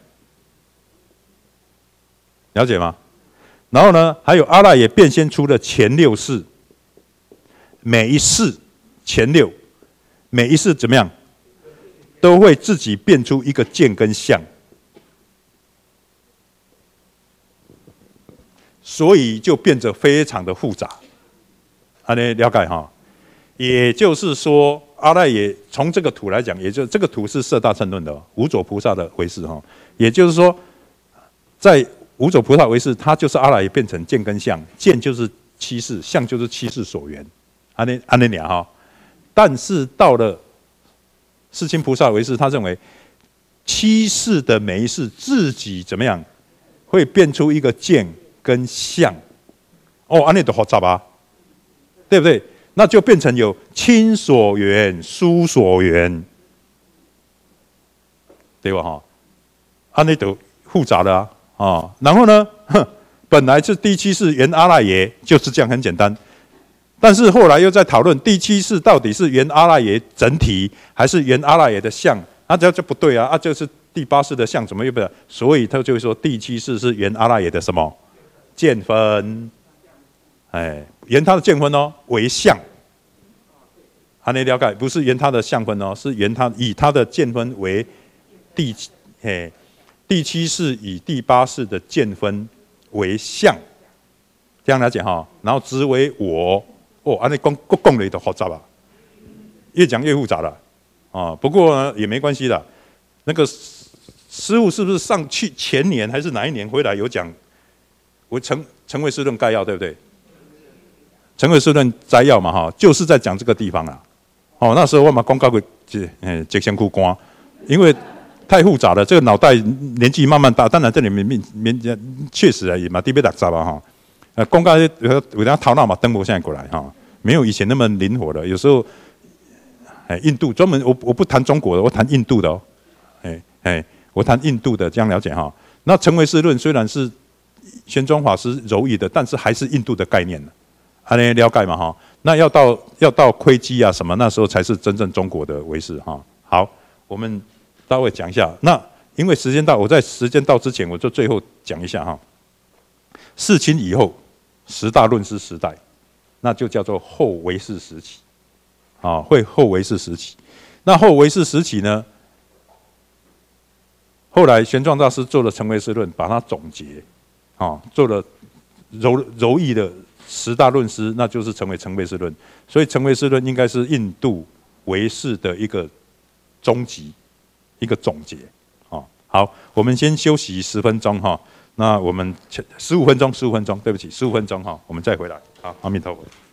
了解吗？然后呢，还有阿赖耶变现出的前6识，每一识前6，每一识怎么样，都会自己变出一个见跟相，所以就变得非常的复杂。 安尼了解哈？也就是说，阿赖耶从这个图来讲，也就这个图是摄大乘论的无著菩萨的唯识哈。也就是说，在无著菩萨唯识，它就是阿赖耶变成见跟相，见就是七世，相就是七世所缘，安尼俩哈。但是到了世亲菩萨唯识，他认为七世的每一世自己怎么样，会变出一个见跟相。哦，安尼就复杂啊，对不对？那就变成有亲所缘、疏所缘，对吧？哈，安尼就复杂了啊。然后呢，本来是第七世缘阿赖耶，就是这样很简单。但是后来又在讨论第七世到底是缘阿赖耶整体，还是缘阿赖耶的相？这不对啊！就是第八世的相怎么又不对？所以他就会说第七世是缘阿赖耶的什么见分？哎，缘他的见分哦为相，还没了解，不是缘他的相分哦，是缘他以他的见分为第七世以第八世的见分为相，这样来讲哈，然后执为我哦，安尼讲的都复杂了，越讲越复杂了啊。不过呢也没关系的，那个师父是不是上去前年还是哪一年回来有讲我成唯识论概要，对不对？成唯识论摘要嘛，哈，就是在讲这个地方啊。哦，那时候我嘛讲到过，直先哭光，因为太复杂了，这个脑袋年纪慢慢大，当然这里面确实啊也嘛低别打杂吧哈。讲到有点头脑嘛登不现在过来哈，没有以前那么灵活了。有时候，印度专门我不谈中国的，我谈印度的哦，我谈印度的，这样了解哈。那成唯识论虽然是玄奘法师柔译的，但是还是印度的概念呢。安尼了解嘛哈？那要到窥基啊什么，那时候才是真正中国的唯识哈。好，我们待会讲一下。那因为时间到，我在时间到之前，我就最后讲一下哈。世亲以后，10大论师时代，那就叫做后唯识时期啊，后唯识时期。那后唯识时期呢，后来玄奘大师做了成唯识论，把它总结啊，做了柔译的10大论师，那就是成为成唯识论。所以成唯识论应该是印度唯识的一个终极，一个总结。好，我们先休息10分钟哈。那我们15分钟，对不起，15分钟哈，我们再回来。好，阿弥陀佛。